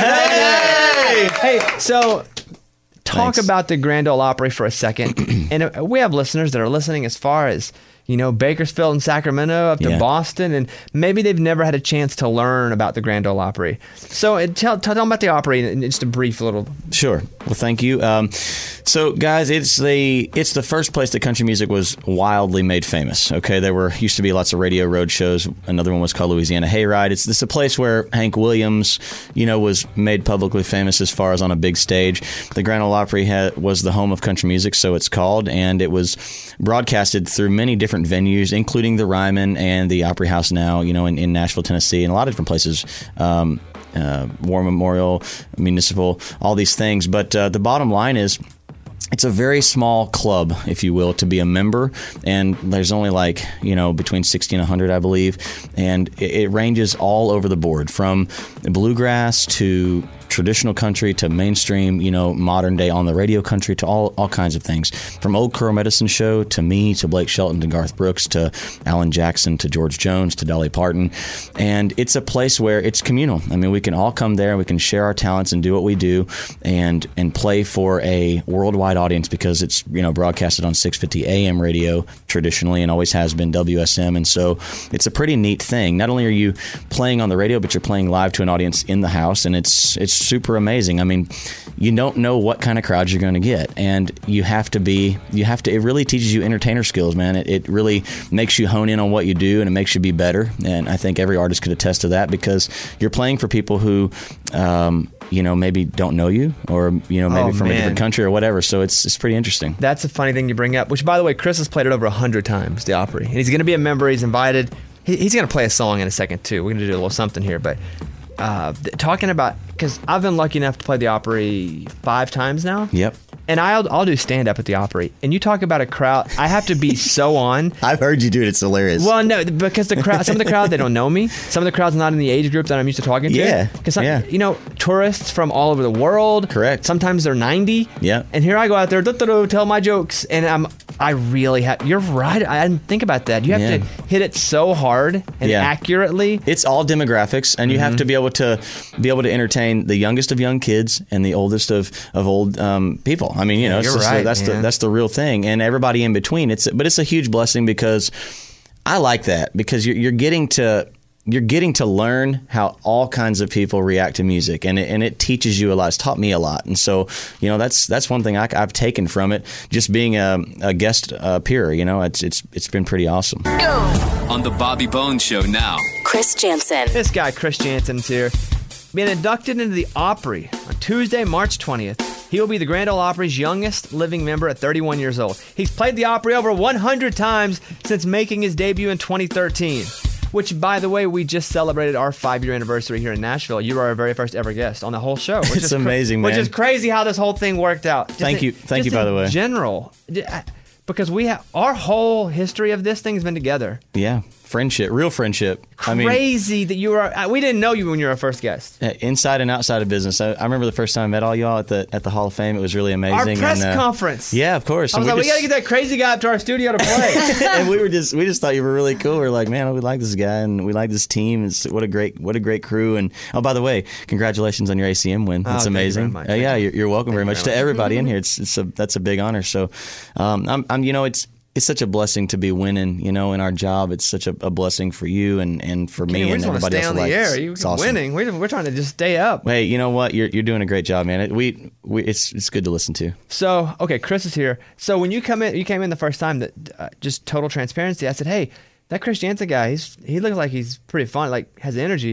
Hey! Hey, so talk Thanks. about the Grand Ole Opry for a second. And uh, we have listeners that are listening as far as, you know, Bakersfield and Sacramento up to Yeah. Boston, and maybe they've never had a chance to learn about the Grand Ole Opry. So uh, tell, tell them about the Opry in just a brief little... Sure. Well, thank you. Um, so, guys, it's the it's the first place that country music was wildly made famous. Okay, there were used to be lots of radio road shows. Another one was called Louisiana Hayride. It's this a place where Hank Williams, you know, was made publicly famous as far as on a big stage. The Grand Ole Opry had, was the home of country music, so it's called, and it was broadcasted through many different venues, including the Ryman and the Opry House now, you know, in, in Nashville, Tennessee, and a lot of different places. Um, uh, War Memorial, Municipal, all these things. But uh, the bottom line is, it's a very small club, if you will, to be a member, and there's only like, you know, between sixty and one hundred, I believe, and it, it ranges all over the board, from bluegrass to traditional country to mainstream, you know, modern day on the radio country, to all all kinds of things, from Old Crow Medicine Show to me, to Blake Shelton, to Garth Brooks, to Alan Jackson, to George Jones, to Dolly Parton. And it's a place where it's communal. I mean, we can all come there and we can share our talents and do what we do, and and play for a worldwide audience, because it's, you know, broadcasted on six fifty A M radio traditionally, and always has been W S M. And so it's a pretty neat thing. Not only are you playing on the radio, but you're playing live to an audience in the house, and it's it's super amazing. I mean, you don't know what kind of crowd you're going to get, and you have to be you have to it really teaches you entertainer skills, man. It, it really makes you hone in on what you do, and it makes you be better. And I think every artist could attest to that, because you're playing for people who um, you know, maybe don't know you, or, you know, maybe Oh, from man. a different country or whatever. So it's it's pretty interesting. That's a funny thing you bring up, which, by the way, Chris has played it over one hundred times, the Opry. And he's going to be a member. He's invited. He, he's going to play a song in a second, too. We're going to do a little something here. But uh, th- talking about, because I've been lucky enough to play the Opry five times now. Yep. And I'll, I'll do stand-up at the Opry. And you talk about a crowd, I have to be so on. I've heard you do it. It's hilarious. Well, no, because the crowd, some of the crowd, they don't know me. Some of the crowd's not in the age group that I'm used to talking to. Yeah, Because, yeah. you know, tourists from all over the world. Correct. Sometimes they're ninety. Yeah. And here I go out there, "Du-du-du," tell my jokes. And I'm, I really have, you're right. I didn't think about that. You have Yeah. to hit it so hard and Yeah. accurately. It's all demographics, and you have Mhm. to be able to be able to entertain the youngest of young kids and the oldest of of old um, people. I mean, you know, it's You're just, right, that's the man. that's the real thing, and everybody in between. It's but it's a huge blessing, because I like that, because you're, you're getting to. You're getting to learn how all kinds of people react to music, and it, and it teaches you a lot. It's taught me a lot, and so, you know, that's that's one thing I, I've taken from it. Just being a, a guest uh, peer, you know, it's it's it's been pretty awesome. On the Bobby Bones Show now. Chris Jansen. This guy, Chris Jansen's here, being inducted into the Opry on Tuesday, March twentieth. He will be the Grand Ole Opry's youngest living member at thirty-one years old. He's played the Opry over one hundred times since making his debut in twenty thirteen. Which, by the way, we just celebrated our five-year anniversary here in Nashville. You were our very first ever guest on the whole show. Which It's is cra- amazing, Which man. is crazy how this whole thing worked out. Just Thank in- you. Thank just you, by in the way. general. D- I- Because we have, our whole history of this thing's been together. Yeah, friendship, real friendship. I mean, Crazy that you were, uh, we didn't know you when you were our first guest. Uh, inside and outside of business. I, I remember the first time I met all y'all at the at the Hall of Fame. It was really amazing. Our press and, uh, conference. Yeah, of course. I was And like, we just- gotta get that crazy guy up to our studio to play. and we were just we just thought you were really cool. We were like, man, we like this guy and we like this team. It's what a great what a great crew. And oh, by the way, congratulations on your A C M win. Oh, That's thank you amazing. very much. Uh, yeah, Thank you. you're, you're welcome very Thank you much very to much. everybody in here. It's it's a that's a big honor. So, um, I'm, I'm you know it's. It's such a blessing to be winning, you know, in our job. It's such a, a blessing for you and, and for me we and just want to everybody stay else on the alike. air. It's- You it's awesome. winning. We're, we're trying to just stay up. Hey, you know what? You're you're doing a great job, man. It, we we it's it's good to listen to. So, okay, Chris is here. So when you come in, you came in the first time. That uh, just total transparency. I said, hey, that Chris Jansen guy, he's he looks like he's pretty fun, like has energy.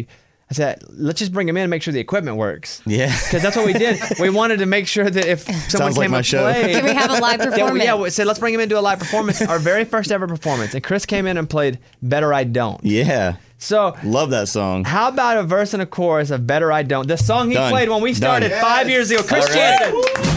I said, let's just bring him in and make sure the equipment works. Yeah. Because that's what we did. We wanted to make sure that if someone like came my and show. played. Can we have a live Yeah, performance? yeah, we said, let's bring him in to a live performance. Our very first ever performance. And Chris came in and played Better I Don't. Yeah. So, love that song. How about a verse and a chorus of Better I Don't? The song he Done. played when we started Done. five years ago. Chris All right.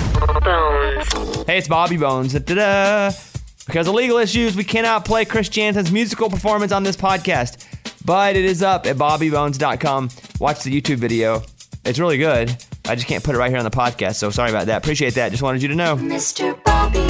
Jansen. Hey, it's Bobby Bones. Da-da. Because of legal issues, we cannot play Chris Jansen's musical performance on this podcast. But it is up at bobby bones dot com. Watch the YouTube video. It's really good. I just can't put it right here on the podcast, so sorry about that. Appreciate that. Just wanted you to know. Mister Bobby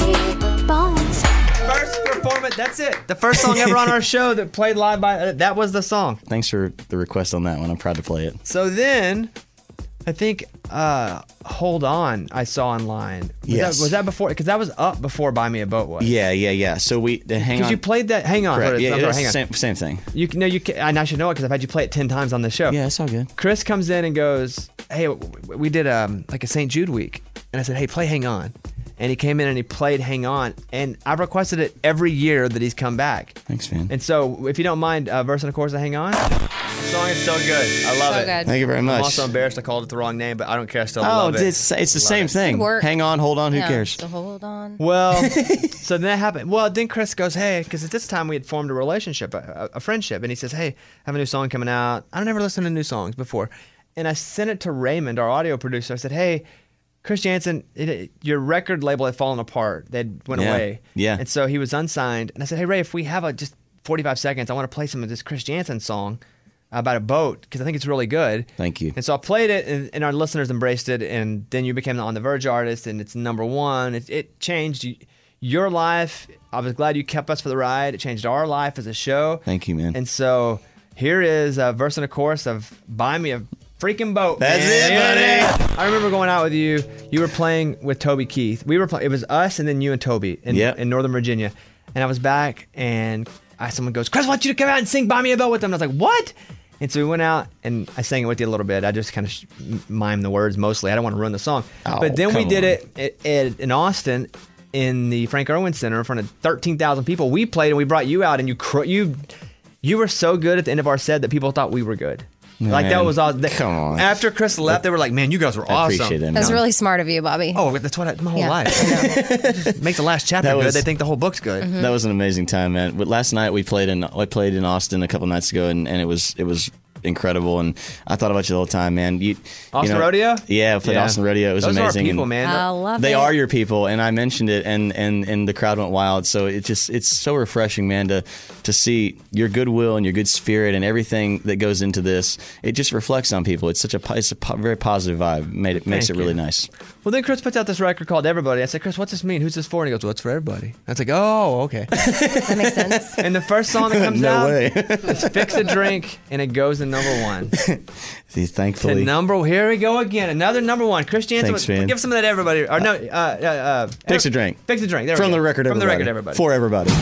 Bones. First performance, that's it. The first song ever on our show that played live by, uh, that was the song. Thanks for the request on that one. I'm proud to play it. So then, I think, uh, Hold On, I saw online. Was Yes. That, was that before? Because that was up before Buy Me a Boat was. Yeah, yeah, yeah. So we, the hang on. Because you played that, hang on. Correct. hold it, Yeah, I'm yeah, sorry, it's hang on. the same, same thing. You can, no, you can, and I should know it because I've had you play it ten times on the show. Yeah, it's all good. Chris comes in and goes, hey, w- we did um, like a Saint Jude week. And I said, hey, play Hang On. And he came in and he played Hang On. And I've requested it every year that he's come back. Thanks, man. And so if you don't mind, uh, verse and a chorus of Hang On. The song is so good. I love So it. good. Thank you very much. I'm also embarrassed I called it the wrong name, but I don't care. I still Oh, love it. it's, it's the Love same it. thing. Good work. Hang on, hold on, who Yeah, cares? So hold on. Well, so then that happened. Well, then Chris goes, hey, because at this time we had formed a relationship, a, a friendship. And he says, hey, I have a new song coming out. I never listened to new songs before. And I sent it to Raymond, our audio producer. I said, hey, Chris Jansen, it, it, your record label had fallen apart. They went Yeah. away. Yeah. And so he was unsigned. And I said, hey, Ray, if we have a, just forty-five seconds, I want to play some of this Chris Jansen song about a boat because I think it's really good. Thank you. And so I played it, and, and our listeners embraced it, and then you became the On the Verge artist, and it's number one. It, it changed you, your life. I was glad you kept us for the ride. It changed our life as a show. Thank you, man. And so here is a verse and a chorus of Buy Me a Freaking Boat. That's man. it, buddy. I remember going out with you. You were playing with Toby Keith. We were playing. It was us and then you and Toby in, Yep. in Northern Virginia. And I was back, and I, someone goes, Chris, I want you to come out and sing Buy Me a Boat with them. And I was like, what? And so we went out, and I sang it with you a little bit. I just kind of sh- mimed the words mostly. I don't want to ruin the song. Oh, but then we come did on. it at, at, in Austin in the Frank Irwin Center in front of thirteen thousand people. We played, and we brought you out, and you cr- you you were so good at the end of our set that people thought we were good. Like that Man, was all. come on. After Chris left, they were like, "Man, you guys were I awesome." appreciate that, That's man. really smart of you, Bobby. Oh, that's what I, my whole Yeah, life. Just make the last chapter That good. was- They think the whole book's good. Mm-hmm. That was an amazing time, man. But last night we played in I played in Austin a couple nights ago, and, and it was it was incredible. And I thought about you the whole time, man. You, Austin you know, Rodeo? Yeah, I played Yeah. Austin Rodeo. It was Those are our amazing. people, and man. I love They it. are your people, and I mentioned it, and, and, and the crowd went wild. So it just it's so refreshing, man, to to see your goodwill and your good spirit and everything that goes into this. It just reflects on people. It's such a po- it's a po- very positive vibe. Made it makes Thank it really you. nice. Well, then Chris puts out this record called Everybody. I said, Chris, what's this mean? Who's this for? And he goes, well, it's for everybody. I was like, oh, okay. That makes sense. And the first song that comes No out way. is Fix a Drink, and it goes to number one. See, To thankfully, number, here we go again. Another number one. Chris Jansen, Thanks, man. give some of that Everybody. Or no, uh, uh, uh, Fix a Drink. Fix a Drink. There we From go. the record, From the everybody. record, Everybody. For everybody.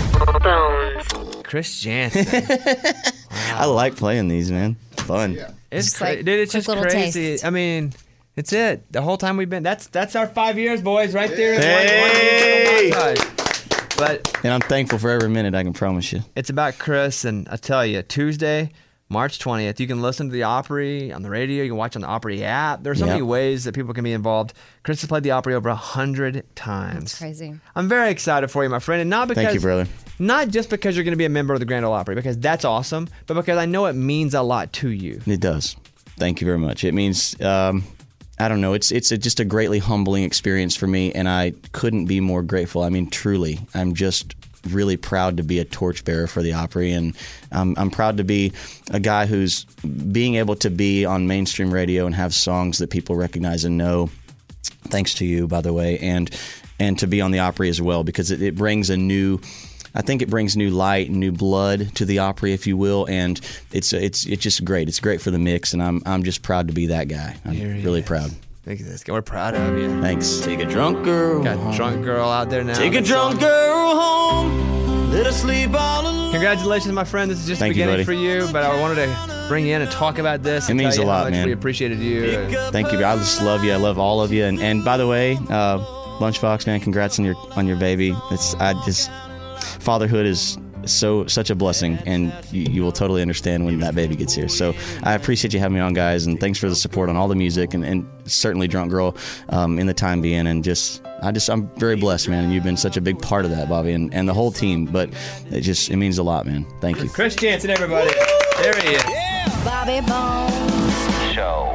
Chris Jansen. I like playing these, man. It's fun. It's Just cra- like dude, it's quick just little crazy. taste. I mean, it's it. The whole time we've been. That's that's our five years, boys, right there. in Hey! one- one montage. But And I'm thankful for every minute, I can promise you. it's about Chris, and I tell you, Tuesday, March twentieth, you can listen to the Opry on the radio. You can watch on the Opry app. There's so Yep. many ways that people can be involved. Chris has played the Opry over a hundred times. That's crazy. I'm very excited for you, my friend, and not because Thank you, brother. Not just because you're going to be a member of the Grand Ole Opry, because that's awesome, but because I know it means a lot to you. It does. Thank you very much. It means, um, I don't know, it's it's a, just a greatly humbling experience for me, and I couldn't be more grateful. I mean, truly, I'm just really proud to be a torchbearer for the Opry, and um, I'm proud to be a guy who's being able to be on mainstream radio and have songs that people recognize and know. Thanks to you, by the way, and and to be on the Opry as well, because it, it brings a new. I think it brings new light and new blood to the Opry, if you will, and it's it's it's just great. It's great for the mix, and I'm I'm just proud to be that guy. I'm Here he really is. proud. Look at this. We're proud of you. Thanks. Take a drunk girl. Got a drunk girl out there now. Take a drunk girl home. Let her sleep all alone. Congratulations, my friend. This is just Thank the you, beginning buddy. for you, but I wanted to bring you in and talk about this. It and means tell a you how lot, much man. We appreciated you. Thank you. I just love you. I love all of you. And, and by the way, uh, Lunchbox, man, congrats on your on your baby. It's I just fatherhood is so such a blessing, and you, you will totally understand when that baby gets here. So I appreciate you having me on, guys, and thanks for the support on all the music, and, and certainly Drunk Girl um, in the time being, and just I just I'm very blessed, man, and you've been such a big part of that, Bobby, and, and the whole team. But it just it means a lot, man. Thank you, Chris Jansen, everybody. There he is. Bobby Bones Show.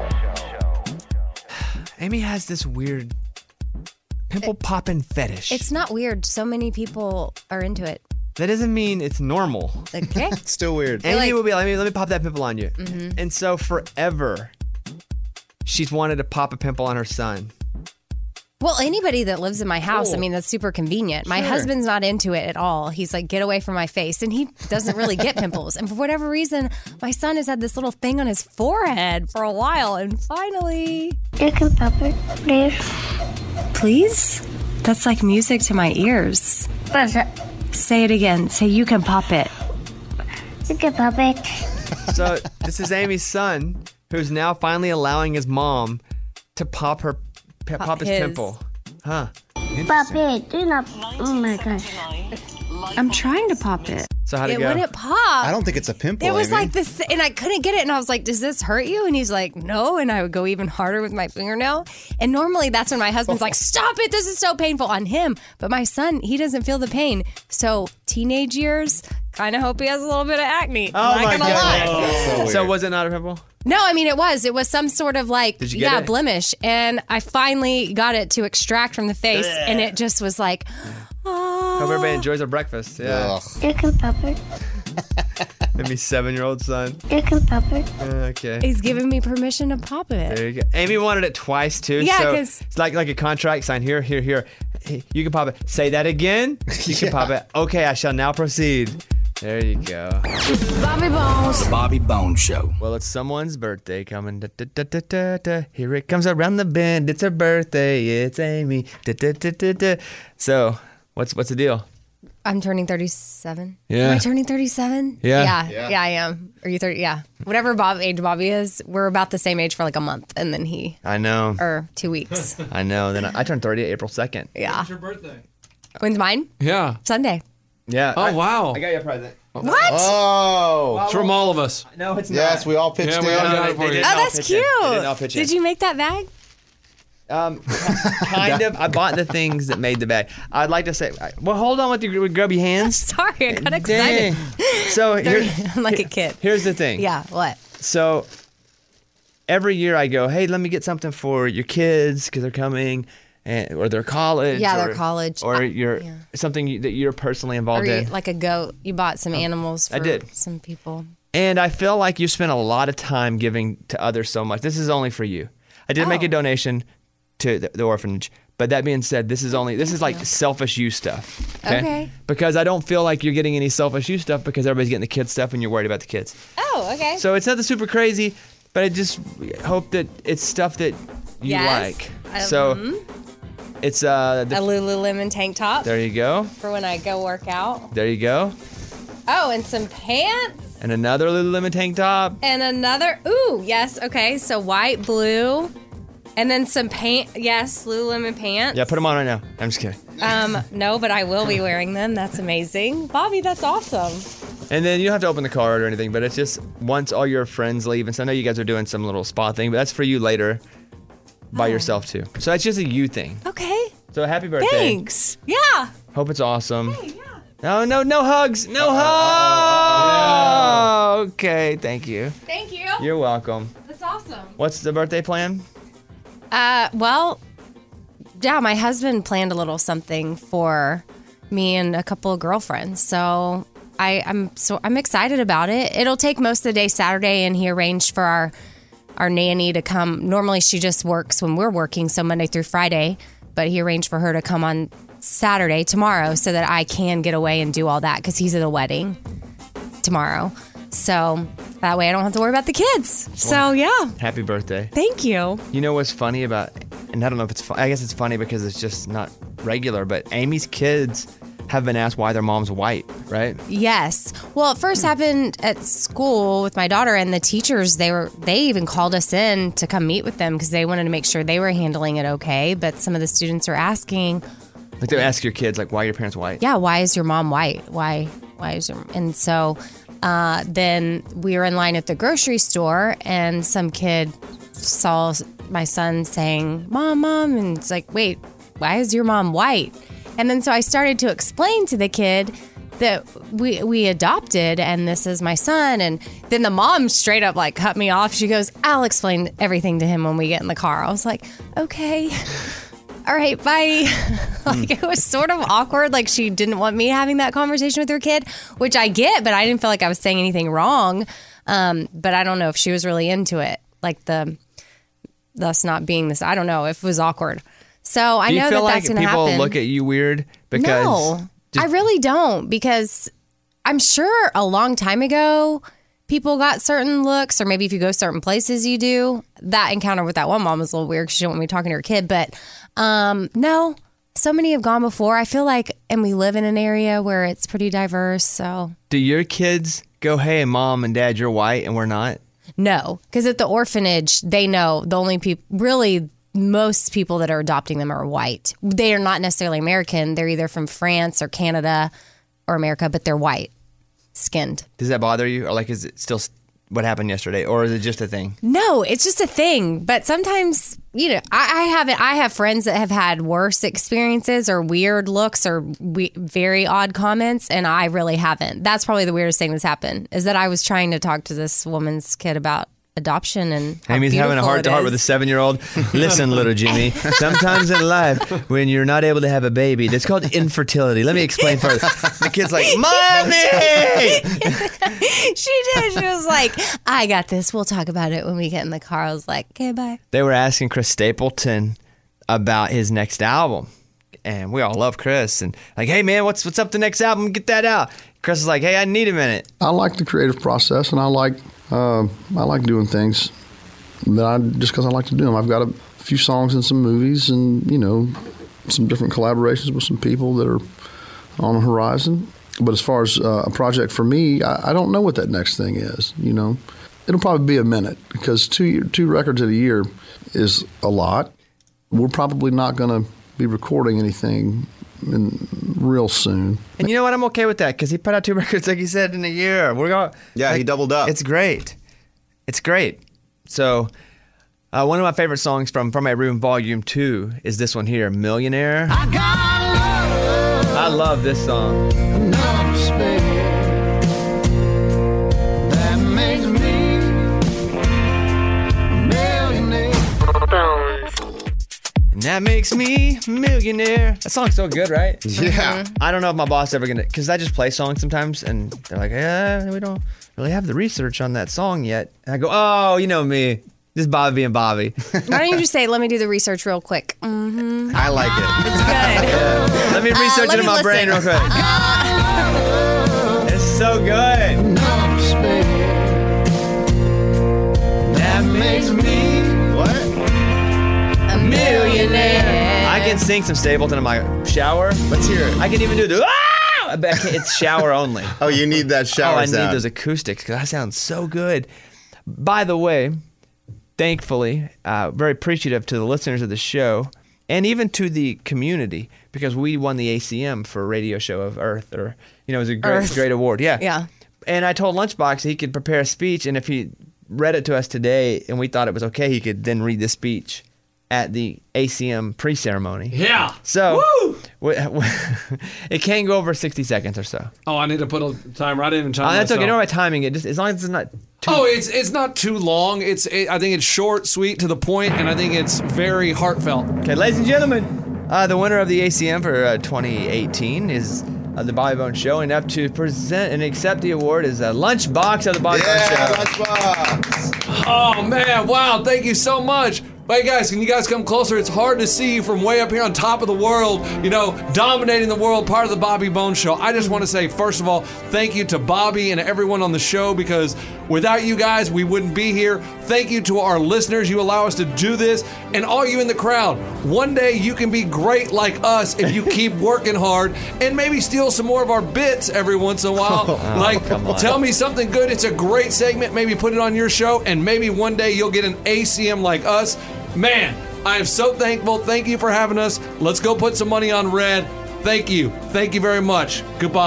Amy has this weird pimple popping fetish. It's not weird. So many people are into it. That doesn't mean it's normal. Okay. It's still weird. Amy like- will be like, let me, let me pop that pimple on you. Mhm. And so forever, she's wanted to pop a pimple on her son. Well, anybody that lives in my house, I Cool. mean, that's super convenient. My Sure. husband's not into it at all. He's like, get away from my face. And he doesn't really get pimples. And for whatever reason, my son has had this little thing on his forehead for a while. And finally. You can pop it, please. Please? That's like music to my ears. What's it? Say it again. Say, you can pop it. You can pop it. So this is Amy's son, who's now finally allowing his mom to pop her p- pop, his, his. pimple. Huh. Pop it. Do not. Oh my gosh. I'm trying to pop it. So how'd it It go? wouldn't pop. I don't think it's a pimple. It was Amy. like this, and I couldn't get it, and I was like, "Does this hurt you?" And he's like, "No." And I would go even harder with my fingernail. And normally, that's when my husband's like, "Stop it! This is so painful" on him. But my son, he doesn't feel the pain. So teenage years, kind of hope he has a little bit of acne. Oh Not my gonna lie. god! So, so was it not a pimple? No, I mean it was. It was some sort of like Did you get yeah it? blemish, and I finally got it to extract from the face, Blech. and it just was like, oh. Hope everybody enjoys their breakfast. Yeah. You can pop it. Maybe seven-year-old son. You can pop it. Okay. He's giving me permission to pop it. There you go. Amy wanted it twice too. Yeah, so 'cause- it's like like a contract sign. Here, here, here. Hey, you can pop it. Say that again. You can pop it. Okay, I shall now proceed. There you go. Bobby Bones Bobby Bones Show. Well, it's someone's birthday coming. Da, da, da, da, da, da. Here it comes around the bend. It's her birthday. It's Amy. Da, da, da, da, da. So, what's what's the deal? I'm turning thirty-seven. Yeah. Am I turning thirty-seven? Yeah. yeah. Yeah. Yeah, I am. Are you thirty? Yeah. Whatever Bob age Bobby is, we're about the same age for like a month, and then he, I know. or two weeks. I know. Then I, I turned thirty April second. Yeah. When's your birthday? When's mine? Yeah. Sunday. Yeah. Oh, I- wow. I got you a present. What? Oh. It's from all of us. No, it's not. Yes, we all pitched Yeah, in. we all No, got they- it for they you. didn't Oh, all that's pitch cute. in. They didn't all pitch in. Did you make that bag? Um, kind of. I bought the things that made the bag. I'd like to say, well, hold on with your grubby hands. Sorry, I got excited. Dang. So here, I'm like a kid. here's the thing. Yeah, what? So every year I go, hey, let me get something for your kids because they're coming, and, or their college. Yeah, or, their college. Or I- your yeah. something you, that you're personally Or involved you, in. like a goat. You bought some animals for I did. some people. And I feel like you spent a lot of time giving to others so much. This is only for you. I did make a Oh. donation to the, the orphanage, but that being said, this is only this is like selfish you stuff. Okay? Okay. Because I don't feel like you're getting any selfish you stuff because everybody's getting the kids stuff and you're worried about the kids. Oh, okay. So it's nothing super crazy, but I just hope that it's stuff that you Yes. like. Um, So it's uh the, a Lululemon tank top there you go. for when I go work out. There you go. Oh, and some pants. And another Lululemon tank top. And another, ooh, yes, okay. So white, blue, and then some paint. Yes, Lululemon pants. Yeah, put them on right now. I'm just kidding. Um, no, but I will be wearing them. That's amazing. Bobby, that's awesome. And then you don't have to open the card or anything, but it's just once all your friends leave. And so I know you guys are doing some little spa thing, but that's for you later by Oh. yourself too. So that's just a you thing. Okay. So happy birthday. Thanks. Yeah. Hope it's awesome. No, no, no hugs. No hugs. Okay, thank you. Thank you. You're welcome. That's awesome. What's the birthday plan? Uh, well, yeah, my husband planned a little something for me and a couple of girlfriends. So I, I'm so I'm excited about it. It'll take most of the day Saturday, and he arranged for our our nanny to come. Normally, she just works when we're working, so Monday through Friday. But he arranged for her to come on Saturday, tomorrow, so that I can get away and do all that because he's at a wedding tomorrow. So that way I don't have to worry about the kids. So yeah, Happy birthday. thank you. You know what's funny about, and I don't know if it's fun, I guess it's funny because it's just not regular, but Amy's kids have been asked why their mom's white, right? Yes. Well, it first happened at school with my daughter, and the teachers, they were they even called us in to come meet with them because they wanted to make sure they were handling it okay. But some of the students are asking, Like they ask your kids, like, why are your parents white? yeah, why is your mom white? Why why is your, and so uh, then we were in line at the grocery store, and some kid saw my son saying, "Mom, Mom," and it's like, wait, why is your mom white? And then so I started to explain to the kid that we we adopted and this is my son. And then the mom straight up like cut me off. She goes, "I'll explain everything to him when we get in the car." I was like, okay, all right, bye. Like it was sort of awkward. Like she didn't want me having that conversation with her kid, which I get, but I didn't feel like I was saying anything wrong. Um, but I don't know if she was really into it. Like the, thus not being this, I don't know if it was awkward. So I Do you know feel that like that's going to happen. people look at you weird because No, I really don't, because I'm sure a long time ago people got certain looks, or maybe if you go certain places you do. That encounter with that one mom was a little weird because she didn't want me talking to her kid. But um, no, so many have gone before. I feel like, and we live in an area where it's pretty diverse. So do your kids go, "Hey, Mom and Dad, you're white and we're not"? no, because at the orphanage, they know the only people, really most people that are adopting them are white. They are not necessarily American. They're either from France or Canada or America, but they're white skinned. Does that bother you? Or like, is it still what happened yesterday, or is it just a thing? No, it's just a thing. But sometimes, you know, I, I haven't. I have friends that have had worse experiences or weird looks or we, very odd comments, and I really haven't. That's probably the weirdest thing that's happened, is that I was trying to talk to this woman's kid about adoption and how Amy's having a beautiful heart it to heart is. with a seven-year-old. Listen, little Jimmy, sometimes in life when you're not able to have a baby, that's called infertility. Let me explain further. The kid's like, "Mommy!" She did. She was like, "I got this. We'll talk about it when we get in the car." I was like, "Okay, bye." They were asking Chris Stapleton about his next album, and we all love Chris. And like, "Hey, man, what's what's up the next album? Get that out." Chris is like, "Hey, I need a minute." I like the creative process, and I like uh, I like doing things that I just because I like to do them. I've got a few songs and some movies, and you know, some different collaborations with some people that are on the horizon. But as far as uh, a project for me, I, I don't know what that next thing is. You know, it'll probably be a minute, because two two records in a year is a lot. We're probably not going to be recording anything in real soon. And you know what? I'm okay with that, because he put out two records, like he said, in a year. We're going. Yeah, like, he doubled up. It's great. It's great. So, uh, one of my favorite songs from From My Room Volume Two is this one here, "Millionaire." I got love. I love this song. Enough to spare. That makes me a millionaire. And that makes me a millionaire. That song's so good, right? Yeah. I don't know if my boss ever gonna, because I just play songs sometimes, and they're like, "Yeah, we don't really have the research on that song yet." And I go, "Oh, you know me, just Bobby being Bobby." Why don't you just say, "Let me do the research real ck." Mm-hmm. I like it. It's good. Let me Uh, research let it in me my brain real listen. quick. It's so good. Enough to spare. That makes me What? A millionaire. I can sing some Stapleton in my shower. Let's hear it. I can even do the ah! But I can't- it's shower only. Oh, you need that shower Oh, I sound. need those acoustics because that sounds so good. By the way, thankfully, uh, very appreciative to the listeners of the show and even to the community, because we won the A C M for Radio Show of Earth, or you know, it was a great, Earth. great award. Yeah, Yeah. And I told Lunchbox he could prepare a speech, and if he read it to us today, and we thought it was okay, he could then read the speech at the A C M pre-ceremony. Yeah. So Woo! w- w- it can go over sixty seconds or so. Oh, I need to put a timer. I didn't even time Oh, that's okay. myself. No, by timing it, just as long as it's not too. Oh, it's it's not too long. It's it, I think it's short, sweet, to the point, and I think it's very heartfelt. Okay, ladies and gentlemen, uh, the winner of the A C M for uh, twenty eighteen is uh, the Bobby Bones Show, and up to present and accept the award is a Lunchbox of the Bobby Bones Show. Lunchbox. Oh man, wow! Thank you so much. Hey guys, can you guys come closer? It's hard to see you from way up here on top of the world, you know, dominating the world, part of the Bobby Bones Show. I just want to say, first of all, thank you to Bobby and everyone on the show, because without you guys, we wouldn't be here. Thank you to our listeners. You allow us to do this. And all you in the crowd, one day you can be great like us if you keep working hard and maybe steal some more of our bits every once in a while. Oh, like, come on. tell me something good. It's a great segment. Maybe put it on your show, and maybe one day you'll get an A C M like us. Man, I am so thankful. Thank you for having us. Let's go put some money on red. Thank you. Thank you very much. Goodbye.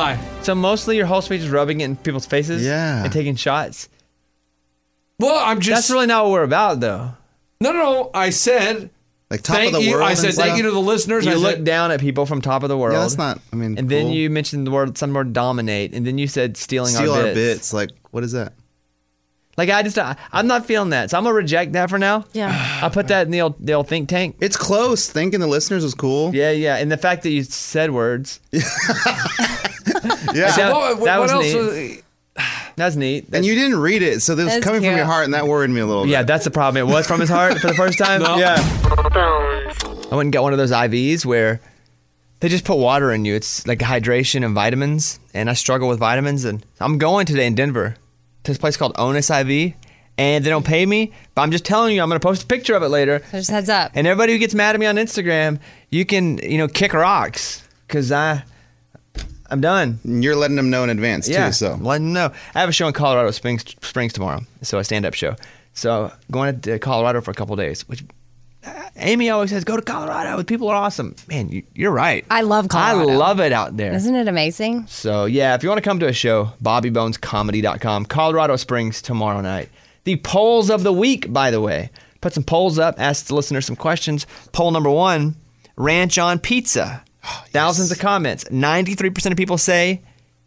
So mostly your whole speech is rubbing it in people's faces Yeah. and taking shots. Well, I'm just. That's really not what we're about, though. No, no, no. I said. Like top thank of the you. world. I and said stuff. thank you to the listeners. You I look said, down at people from top of the world. Yeah, that's not. I mean, And then cool. you mentioned the word some word dominate, and then you said stealing steal our our bits. bits. Like, what is that? Like I just, I, I'm not feeling that, so I'm gonna reject that for now. Yeah. I'll put that in the old, the old think tank. It's close. Thinking the listeners was cool. Yeah, yeah, and the fact that you said words. Yeah. That, what, what, that was what else? neat. Was, That's neat. And you didn't read it, so this was That's coming from cute. your heart, and that worried me a little bit. Yeah, that's the problem. It was from his heart for the first time. No. Yeah. I went and got one of those I Vs where they just put water in you. It's like hydration and vitamins, and I struggle with vitamins. And I'm going today in Denver to this place called Onus I V, and they don't pay me, but I'm just telling you, I'm going to post a picture of it later. So just heads up. And everybody who gets mad at me on Instagram, you can, you know, kick rocks because I, I'm done. And you're letting them know in advance Yeah, too. So letting them know. I have a show in Colorado Springs, Springs tomorrow, so a stand-up show. So going to Colorado for a couple days, which uh, Amy always says, go to Colorado. People are awesome. Man, you, you're right. I love Colorado. I love it out there. Isn't it amazing? So yeah, if you want to come to a show, bobby bones comedy dot com, Colorado Springs tomorrow night. The polls of the week, by the way. Put some polls up, ask the listeners some questions. Poll number one, ranch on pizza. Oh, Thousands of comments. ninety-three percent of people say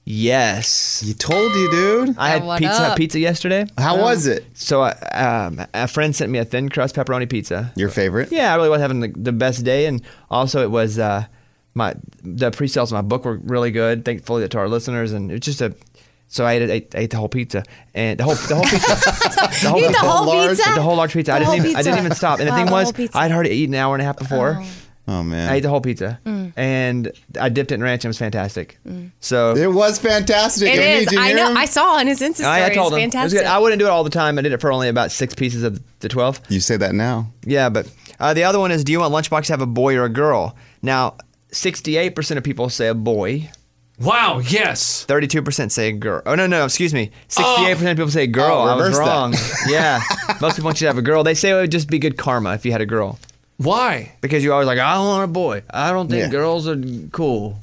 yes. you told you, dude. I had what pizza up? Hut pizza yesterday. How was it? So uh, um, a friend sent me a thin crust pepperoni pizza. Your favorite? Yeah, I really was having the, the best day, and also it was uh, my the pre-sales of my book were really good. Thankfully to our listeners, and it's just a. So I ate, ate, ate the whole pizza and the whole the whole pizza. The whole, You ate the whole large- pizza? the whole large pizza. I The didn't whole even I pizza. didn't even stop. And the Wow, thing the was, whole pizza. I'd already eaten an hour and a half before. Oh. Oh man, I ate the whole pizza, Mm. and I dipped it in ranch, and it was fantastic. So it was fantastic. It Amy, is. did you I hear know. him? I saw on his Insta story. I, I told it's him it was fantastic. good. I wouldn't do it all the time. I did it for only about six pieces of the twelve. You say that now. Yeah, but uh, the other one is, do you want Lunchbox to have a boy or a girl? Now, sixty-eight percent of people say a boy. wow, yes. thirty-two percent say a girl. Oh, no, no, excuse me. sixty-eight percent of people say girl. Oh, I was reverse that. wrong. Yeah. Most people want you to have a girl. They say it would just be good karma if you had a girl. Why? Because you're always like, I don't want a boy. I don't think Yeah. girls are cool.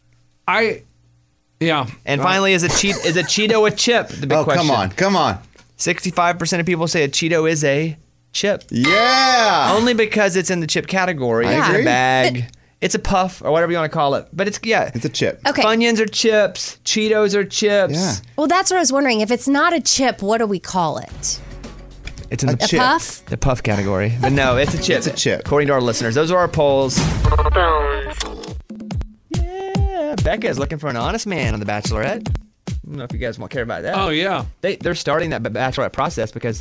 I. Yeah. And finally, is a cheat is a Cheeto a chip? The big Oh, question. come on, come on. sixty-five percent of people say a Cheeto is a chip. Yeah. Only because it's in the chip category. I It's in agree. a bag. It's a puff or whatever you want to call it. But it's, yeah. It's a chip. Okay. Funyuns are chips. Cheetos are chips. Yeah. Well, that's what I was wondering. If it's not a chip, what do we call it? It's in A the A chip. puff? The puff category. But no, it's a chip. It's a chip. According to our listeners. Those are our polls. Yeah. Becca is looking for an honest man on The Bachelorette. I don't know if you guys won't care about that. Oh, yeah. They, they're starting that Bachelorette process because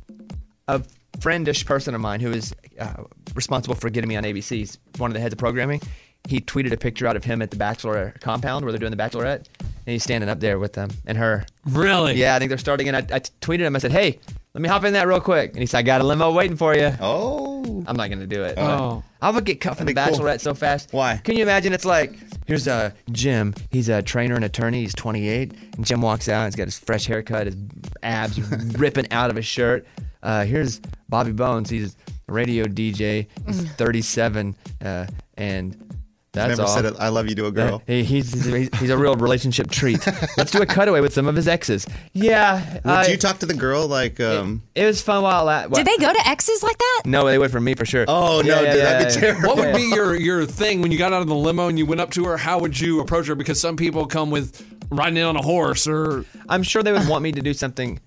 a friendish person of mine who is uh, responsible for getting me on A B C, he's one of the heads of programming, he tweeted a picture out of him at the Bachelor compound where they're doing the Bachelorette, and he's standing up there with them and her. Really? Yeah, I think they're starting, and I, I tweeted him. I said, hey, let me hop in that real quick. And he said, I got a limo waiting for you. Oh. I'm not going to do it. Oh. I would get cut from the That'd be cool. Bachelorette so fast. Why? Can you imagine? It's like, here's uh, Jim. He's a trainer and attorney. He's twenty-eight. And Jim walks out. He's got his fresh haircut, his abs ripping out of his shirt. Uh, here's Bobby Bones. He's a radio D J. He's thirty-seven. Uh, and that's Never all. said it, I love you to a girl. He- he's, he's, he's a real relationship treat. Let's do a cutaway with some of his exes. Yeah. Would uh, you talk to the girl like? um It was fun while at. Did they go to exes like that? No, they would for me for sure. Oh, no, dude, that'd be terrible. What would be your, your thing when you got out of the limo and you went up to her? How would you approach her? Because some people come with riding in on a horse or. I'm sure they would want me to do something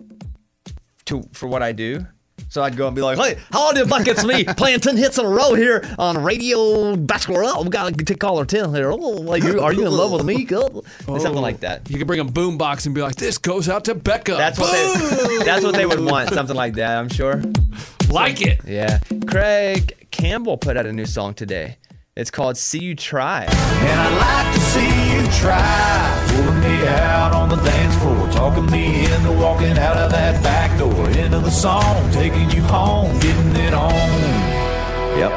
to for what I do. So I'd go and be like, hey, how do you fuck it's me playing ten hits in a row here on Radio Bachelorette. We got to take caller ten here. Oh, like, you, are you in love with me? Go. Something like that. You could bring a boombox and be like, this goes out to Becca. That's what they That's what they would want. Something like that, I'm sure. Like it. Yeah. Craig Campbell put out a new song today. It's called See You Try. And I'd like to see you try pulling me out on the dance floor, talking me into walking out of that back door, into the song, taking you home, getting it on. Yep.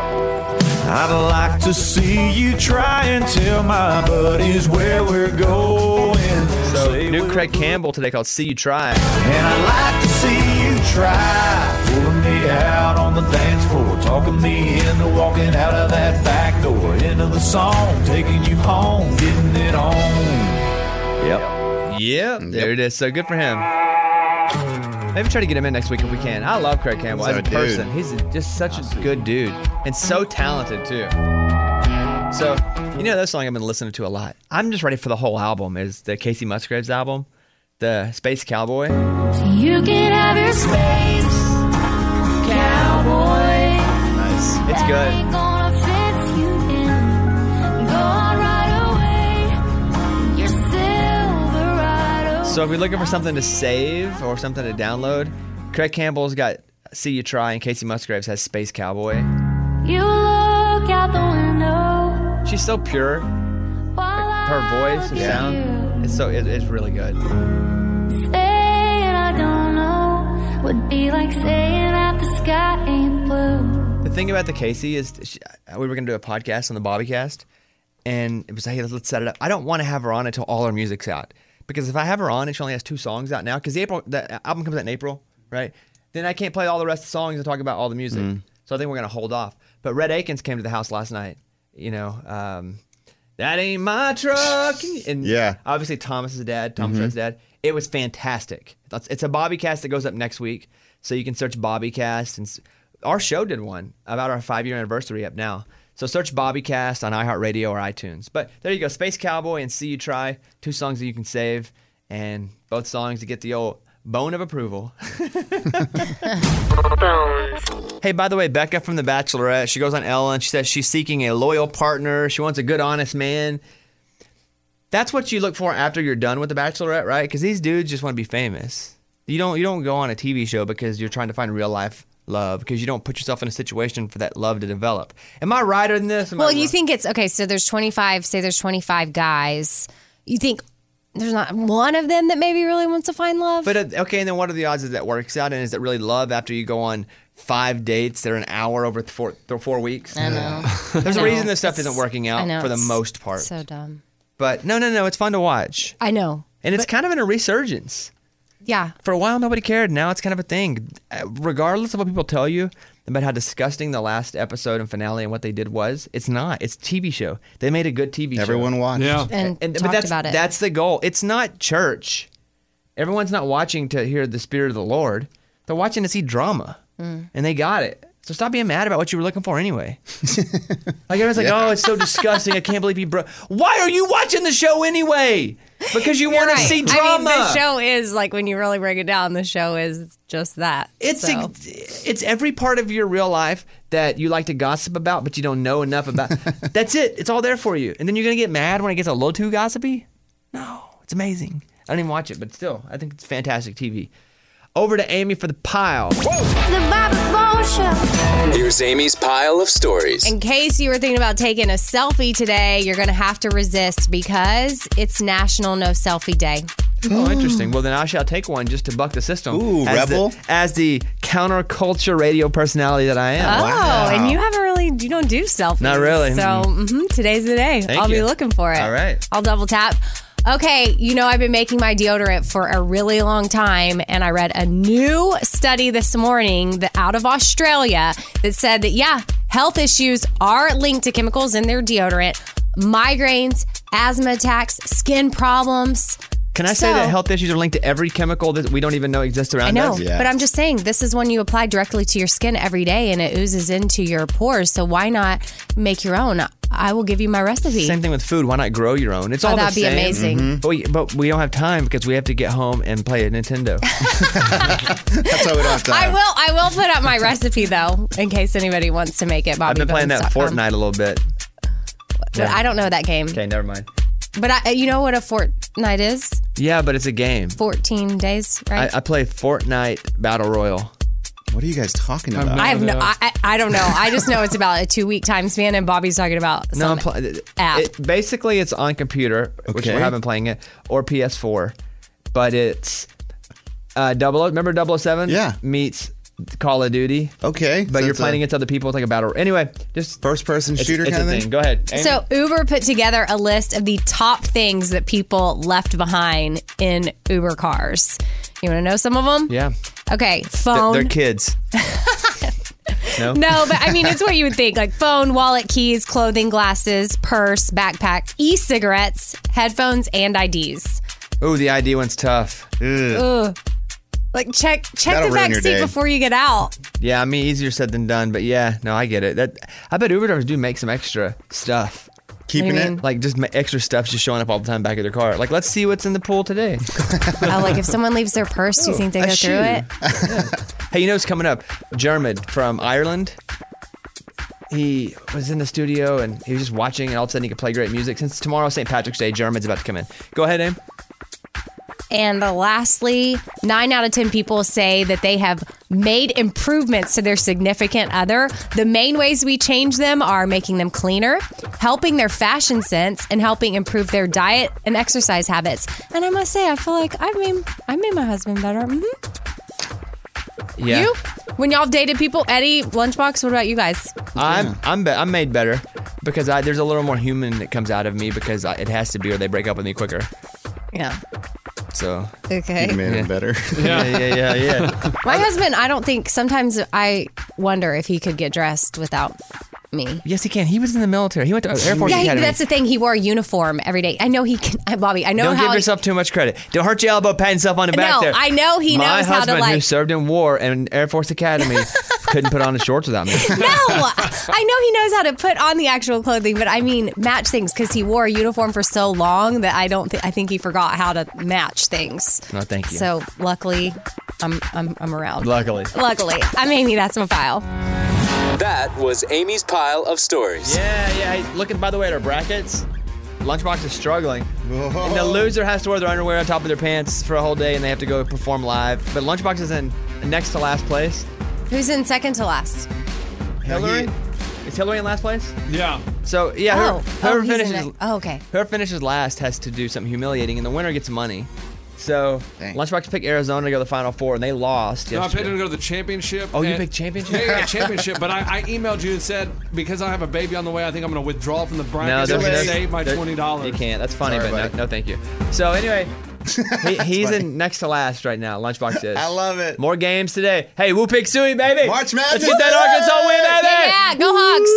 I'd like to see you try and tell my buddies where we're going. So, Say new we're- Craig Campbell today called See You Try. And I'd like to see you try pulling me out on the dance floor, talking me into walking out of that back door, into the song, taking you home, getting it on. Yep. Yep. There it is. So good for him. Maybe try to get him in next week if we can. I love Craig Campbell He's as a a dude. person. He's just such a good dude and so talented too. So, you know, that song I've been listening to a lot. I'm just ready for the whole album. Is the Casey Musgraves album, the Space Cowboy. You can have your space, cowboy. Nice. It's good. Ain't gonna fix you in. Go on right away. Your Silverado. So if you're looking for something to save or something to download, Craig Campbell's got See You Try and Casey Musgraves has Space Cowboy. You look out the window. She's so pure. Her voice, her Yeah. sound, it's so it, it's really good. Saying I don't know would be like saying that the sky ain't blue. The thing about the Casey is she, we were going to do a podcast on the Bobbycast, and it was like, hey, let's set it up. I don't want to have her on until all her music's out, because if I have her on and she only has two songs out now, because the April the album comes out in April, right? Then I can't play all the rest of the songs and talk about all the music. Mm. So I think we're going to hold off. But Red Akins came to the house last night. You know, um, that ain't my truck. And Yeah. obviously Thomas's dad, Thomas Mhm. Red's dad. It was fantastic. It's it's a Bobbycast that goes up next week, so you can search Bobbycast. And s- our show did one about our five-year anniversary up now. So search Bobbycast on iHeartRadio or iTunes. But there you go, Space Cowboy and See You Try, two songs that you can save, and both songs to get the old bone of approval. Hey, by the way, Becca from The Bachelorette, she goes on Ellen. She says she's seeking a loyal partner. She wants a good, honest man. That's what you look for after you're done with The Bachelorette, right? Because these dudes just want to be famous. You don't you don't go on a T V show because you're trying to find real life love, because you don't put yourself in a situation for that love to develop. Am I right in this? Am Well, I you wrong? think it's okay. So there's twenty-five. Say there's twenty-five guys. You think there's not one of them that maybe really wants to find love? But uh, okay, and then what are the odds that that works out? And is it really love after you go on five dates that are an hour over four, th- four weeks? I know. There's I a reason know. this stuff It's- isn't working I out know, for the it's most part. So dumb. But no, no, no, it's fun to watch. I know. And it's kind of in a resurgence. Yeah. For a while, nobody cared. Now it's kind of a thing. Uh, Regardless of what people tell you about how disgusting the last episode and finale and what they did was, it's not. It's a T V show. They made a good T V show. Everyone watched. Yeah. And but talked that's, about it. That's the goal. It's not church. Everyone's not watching to hear the Spirit of the Lord. They're watching to see drama. Mm. And they got it. So stop being mad about what you were looking for anyway. Like everyone's like, Yeah. oh, it's so disgusting. I can't believe he broke. Why are you watching the show anyway? Because you You're want to right. see I drama. mean, the show is like, when you really break it down, the show is just that. It's so. ex- it's every part of your real life that you like to gossip about, but you don't know enough about. That's it. It's all there for you. And then you're gonna get mad when it gets a little too gossipy. No, it's amazing. I don't even watch it, but still, I think it's fantastic T V. Over to Amy for the pile. The Bobby Bones Show. Here's Amy's pile of stories. In case you were thinking about taking a selfie today, you're going to have to resist because it's National No Selfie Day. Oh, interesting. Well, then I shall take one just to buck the system. Ooh, as rebel. The, as the counterculture radio personality that I am. Oh, and you haven't really, you don't do selfies. Not really. So mhm, today's the day. Thank I'll you. be looking for it. All right. I'll double tap. Okay, you know, I've been making my deodorant for a really long time, and I read a new study this morning that out of Australia that said that, yeah, health issues are linked to chemicals in their deodorant. Migraines, asthma attacks, skin problems. Can I say So- that health issues are linked to every chemical that we don't even know exists around I know, us? but I'm just saying this is one you apply directly to your skin every day, and it oozes into your pores. So why not make your own? I will give you my recipe. Same thing with food. Why not grow your own? It's Oh, all the that'd be same. amazing. Mhm. But, we, but we don't have time because we have to get home and play a Nintendo. That's why we don't have time. I will. I will put up my recipe though, in case anybody wants to make it. I've been playing that BobbyBones dot com. Fortnite a little bit. But I don't know that game. Okay, never mind. But I, you know what a Fortnite is? Yeah, but it's a game. fourteen days, right? I, I play Fortnite Battle Royal. What are you guys talking about? I have no. I, I I don't know. I just know it's about a two week time span, and Bobby's talking about No, some I'm playing. app. Basically, it's on computer, which Okay. we haven't playing it, or P S four. But it's uh, double O. Remember double oh seven? Yeah. Meets Call of Duty. Okay. But so you're it's playing a against other people. It's like a battle. Anyway, just first person it's, shooter it's kind a of thing. thing. Go ahead. Amy. So Uber put together a list of the top things that people left behind in Uber cars. You want to know some of them? yeah, Okay, Th- phone. they're kids. No. No, but I mean, it's what you would think, like phone, wallet, keys, clothing, glasses, purse, backpack, e-cigarettes, headphones, and I Ds. Oh, the I D one's tough. Ugh. Ugh. Like check check That'll the ruin back your seat day. before you get out. Yeah, I mean, easier said than done, but yeah, no, I get it. That I bet Uber drivers do make some extra stuff. Keeping What do you it? mean? Like just ma- extra stuff just showing up all the time back of their car. Like, let's see what's in the pool today. Oh, like if someone leaves their purse, do you think they A go shoe. through it? Hey, you know what's coming up? Jermid from Ireland. He was in the studio and he was just watching, and all of a sudden he could play great music. Since tomorrow's Saint Patrick's Day, Jermid's about to come in. Go ahead, Aim. And uh, lastly, nine out of ten people say that they have made improvements to their significant other. The main ways we change them are making them cleaner, helping their fashion sense, and helping improve their diet and exercise habits. And I must say, I feel like I made I made my husband better. Mm-hmm. Yeah. You? When y'all dated people, Eddie, Lunchbox, what about you guys? I'm I'm be- I'm made better because I, there's a little more human that comes out of me because I, it has to be, or they break up with me quicker. Yeah. So Okay. You made Yeah. it better. Yeah, yeah, yeah, yeah. My husband, I don't think, sometimes I wonder if he could get dressed without me. Yes, he can. He was in the military. He went to Air Force Yeah, he, Academy. that's the thing. He wore a uniform every day. I know he can. Bobby, I know Don't how. give he- yourself too much credit. Don't hurt your elbow patting yourself on the back No, there. I know he My knows how to, husband, who like- served in war and Air Force Academy, couldn't put on his shorts without me. No, I know he knows how to put on the actual clothing, but I mean match things because he wore a uniform for so long that I don't. Th- I think he forgot how to match things. No, thank you. So luckily, I'm I'm I'm around. Luckily. Luckily, I'm Amy. That's my file. That was Amy's pile of stories. Yeah, yeah. Hey, looking, by the way, at our brackets, Lunchbox is struggling. And the loser has to wear their underwear on top of their pants for a whole day, and they have to go perform live. But Lunchbox is in next to last place. Who's in second to last? Hillary? Is Hillary in last place? Yeah. So, yeah, who- Oh, whoever, oh, he's in finishes, it. Oh, okay. whoever finishes last has to do something humiliating, and the winner gets money. So, Lunchbox picked Arizona to go to the Final Four, and they lost. No, I yesterday. picked him to go to the championship. Oh, you and- picked championship? Yeah, yeah, championship. But I, I emailed you and said, because I have a baby on the way, I think I'm going to withdraw from the No, bracket there's to no- save my there- twenty dollars. You can't. That's funny, Sorry, but buddy. no, no, thank you. So anyway, he, he's in next to last right now. Lunchbox is. I love it. More games today. Hey, Woo Pig Suey, baby. March Let's Madness. get that Arkansas win, baby. Yeah, go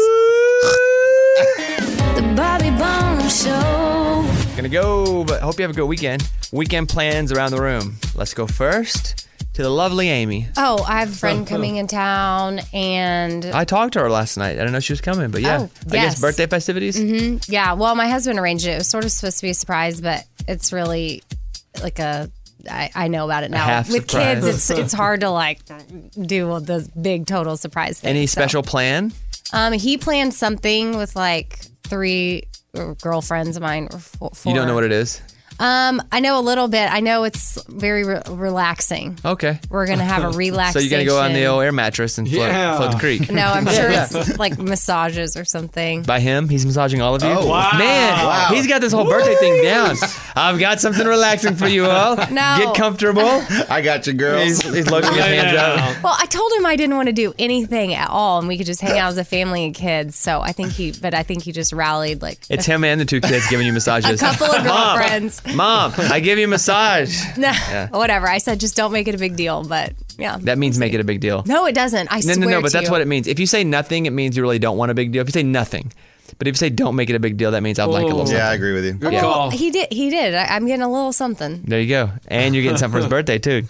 Hawks. The Bobby Bones Show. Gonna go, but hope you have a good weekend. Weekend plans around the room. Let's go first to the lovely Amy. Oh, I have a friend coming in town, and I talked to her last night. I didn't know she was coming, but yeah. Oh, I yes. guess birthday festivities. hmm yeah. Well, my husband arranged it. It was sort of supposed to be a surprise, but it's really like a. I, I know about it now. half With surprise. kids, it's it's hard to like do the big total surprise thing. Any so. special plan? Um, he planned something with like three girlfriends of mine. Or four, You don't know what it is? Um, I know a little bit. I know it's very re- relaxing. Okay. We're gonna have a So relaxation. you're gonna go on the old air mattress and float, Yeah. float the creek. No, I'm sure Yeah. it's like massages or something. By him, he's massaging all of you. Oh. Wow. Man, Wow. he's got this whole birthday thing down. I've got something relaxing for you all. No. Get comfortable. I got you, girls. He's, he's looking his hands out. Well, I told him I didn't want to do anything at all, and we could just hang out as a family and kids. So I think he, but I think he just rallied like It's him and the two kids giving you massages. a couple of Mom, girlfriends. Mom, I give you a massage. No, Yeah. whatever. I said just don't make it a big deal, but yeah. That means make it a big deal. No, it doesn't. I No, swear no, no, but to that's you. what it means. If you say nothing, it means you really don't want a big deal. If you say nothing, but if you say don't make it a big deal, that means I'd like a little Oh. something. Yeah, I agree with you. Good Yeah. call. He did. He did. I, I'm getting a little something. There you go. And you're getting something for his birthday, too.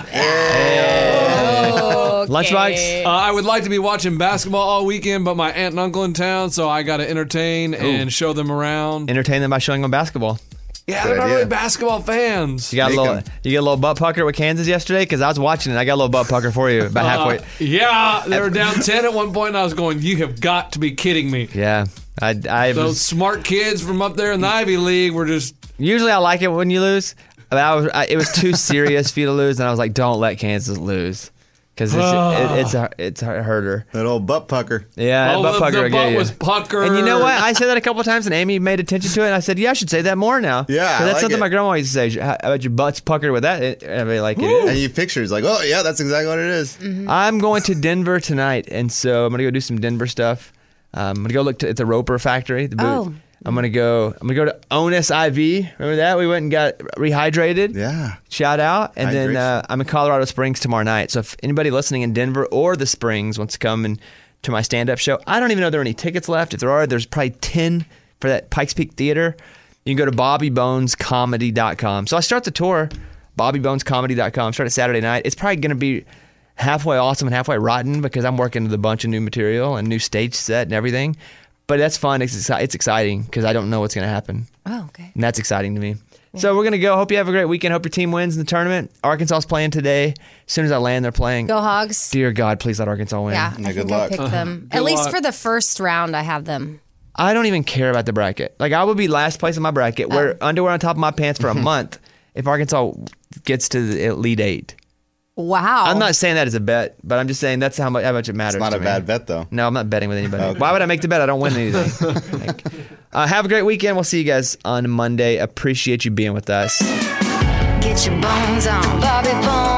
Okay. Lunchbox? Uh, I would like to be watching basketball all weekend, but my aunt and uncle in town, so I got to entertain and show them around. Entertain them by showing them basketball. Yeah, Good they're not idea. really basketball fans. You got a Make little, 'em. you get a little butt pucker with Kansas yesterday because I was watching it. I got a little butt pucker for you about halfway. Uh, yeah, they were down ten at one point, and I was going, you have got to be kidding me. Yeah, I, I Those was, smart kids from up there in the Ivy League were just, usually I like it when you lose. But I was, I, it was too serious for you to lose, and I was like, don't let Kansas lose because it's, it, it's a it's a herder. That old butt pucker. Yeah, oh, butt the, pucker. I the get butt you. was pucker. And you know what? I said that a couple of times, and Amy made attention to it. And I said, "Yeah, I should say that more now." Yeah, 'Cause I that's like something it. my grandma used to say. How about your butt's puckered with that? I mean, like it is. And you pictures like, oh yeah, that's exactly what it is. I'm going to Denver tonight, and so I'm gonna go do some Denver stuff. Um, I'm gonna go look to, at the Roper factory. The boot. Oh. I'm gonna go. I'm gonna go to Onus I V. Remember that? We went and got rehydrated. Yeah. Shout out. And then Hydration. uh, I'm in Colorado Springs tomorrow night. So if anybody listening in Denver or the Springs wants to come and to my stand-up show, I don't even know if there are any tickets left. If there are, there's probably ten for that Pikes Peak Theater. You can go to bobby bones comedy dot com. So I start the tour, bobby bones comedy dot com. Start it Saturday night. It's probably going to be halfway awesome and halfway rotten because I'm working with a bunch of new material and new stage set and everything. But that's fun. It's, exci- it's exciting because I don't know what's going to happen. Oh, okay. And that's exciting to me. Yeah. So we're going to go. Hope you have a great weekend. Hope your team wins in the tournament. Arkansas's playing today. As soon as I land, they're playing. Go Hogs. Dear God, please let Arkansas win. Yeah, I think I'll pick them. At least for the first round, I have them. I don't even care about the bracket. Like, I would be last place in my bracket, Oh. wear underwear on top of my pants for a month if Arkansas gets to the Elite Eight. Wow. I'm not saying that as a bet, but I'm just saying that's how much, how much it matters. It's not to a me. bad bet, though. No, I'm not betting with anybody. Okay. Why would I make the bet? I don't win anything. Like, uh, have a great weekend. We'll see you guys on Monday. Appreciate you being with us. Get your bones on, Bobby Bones.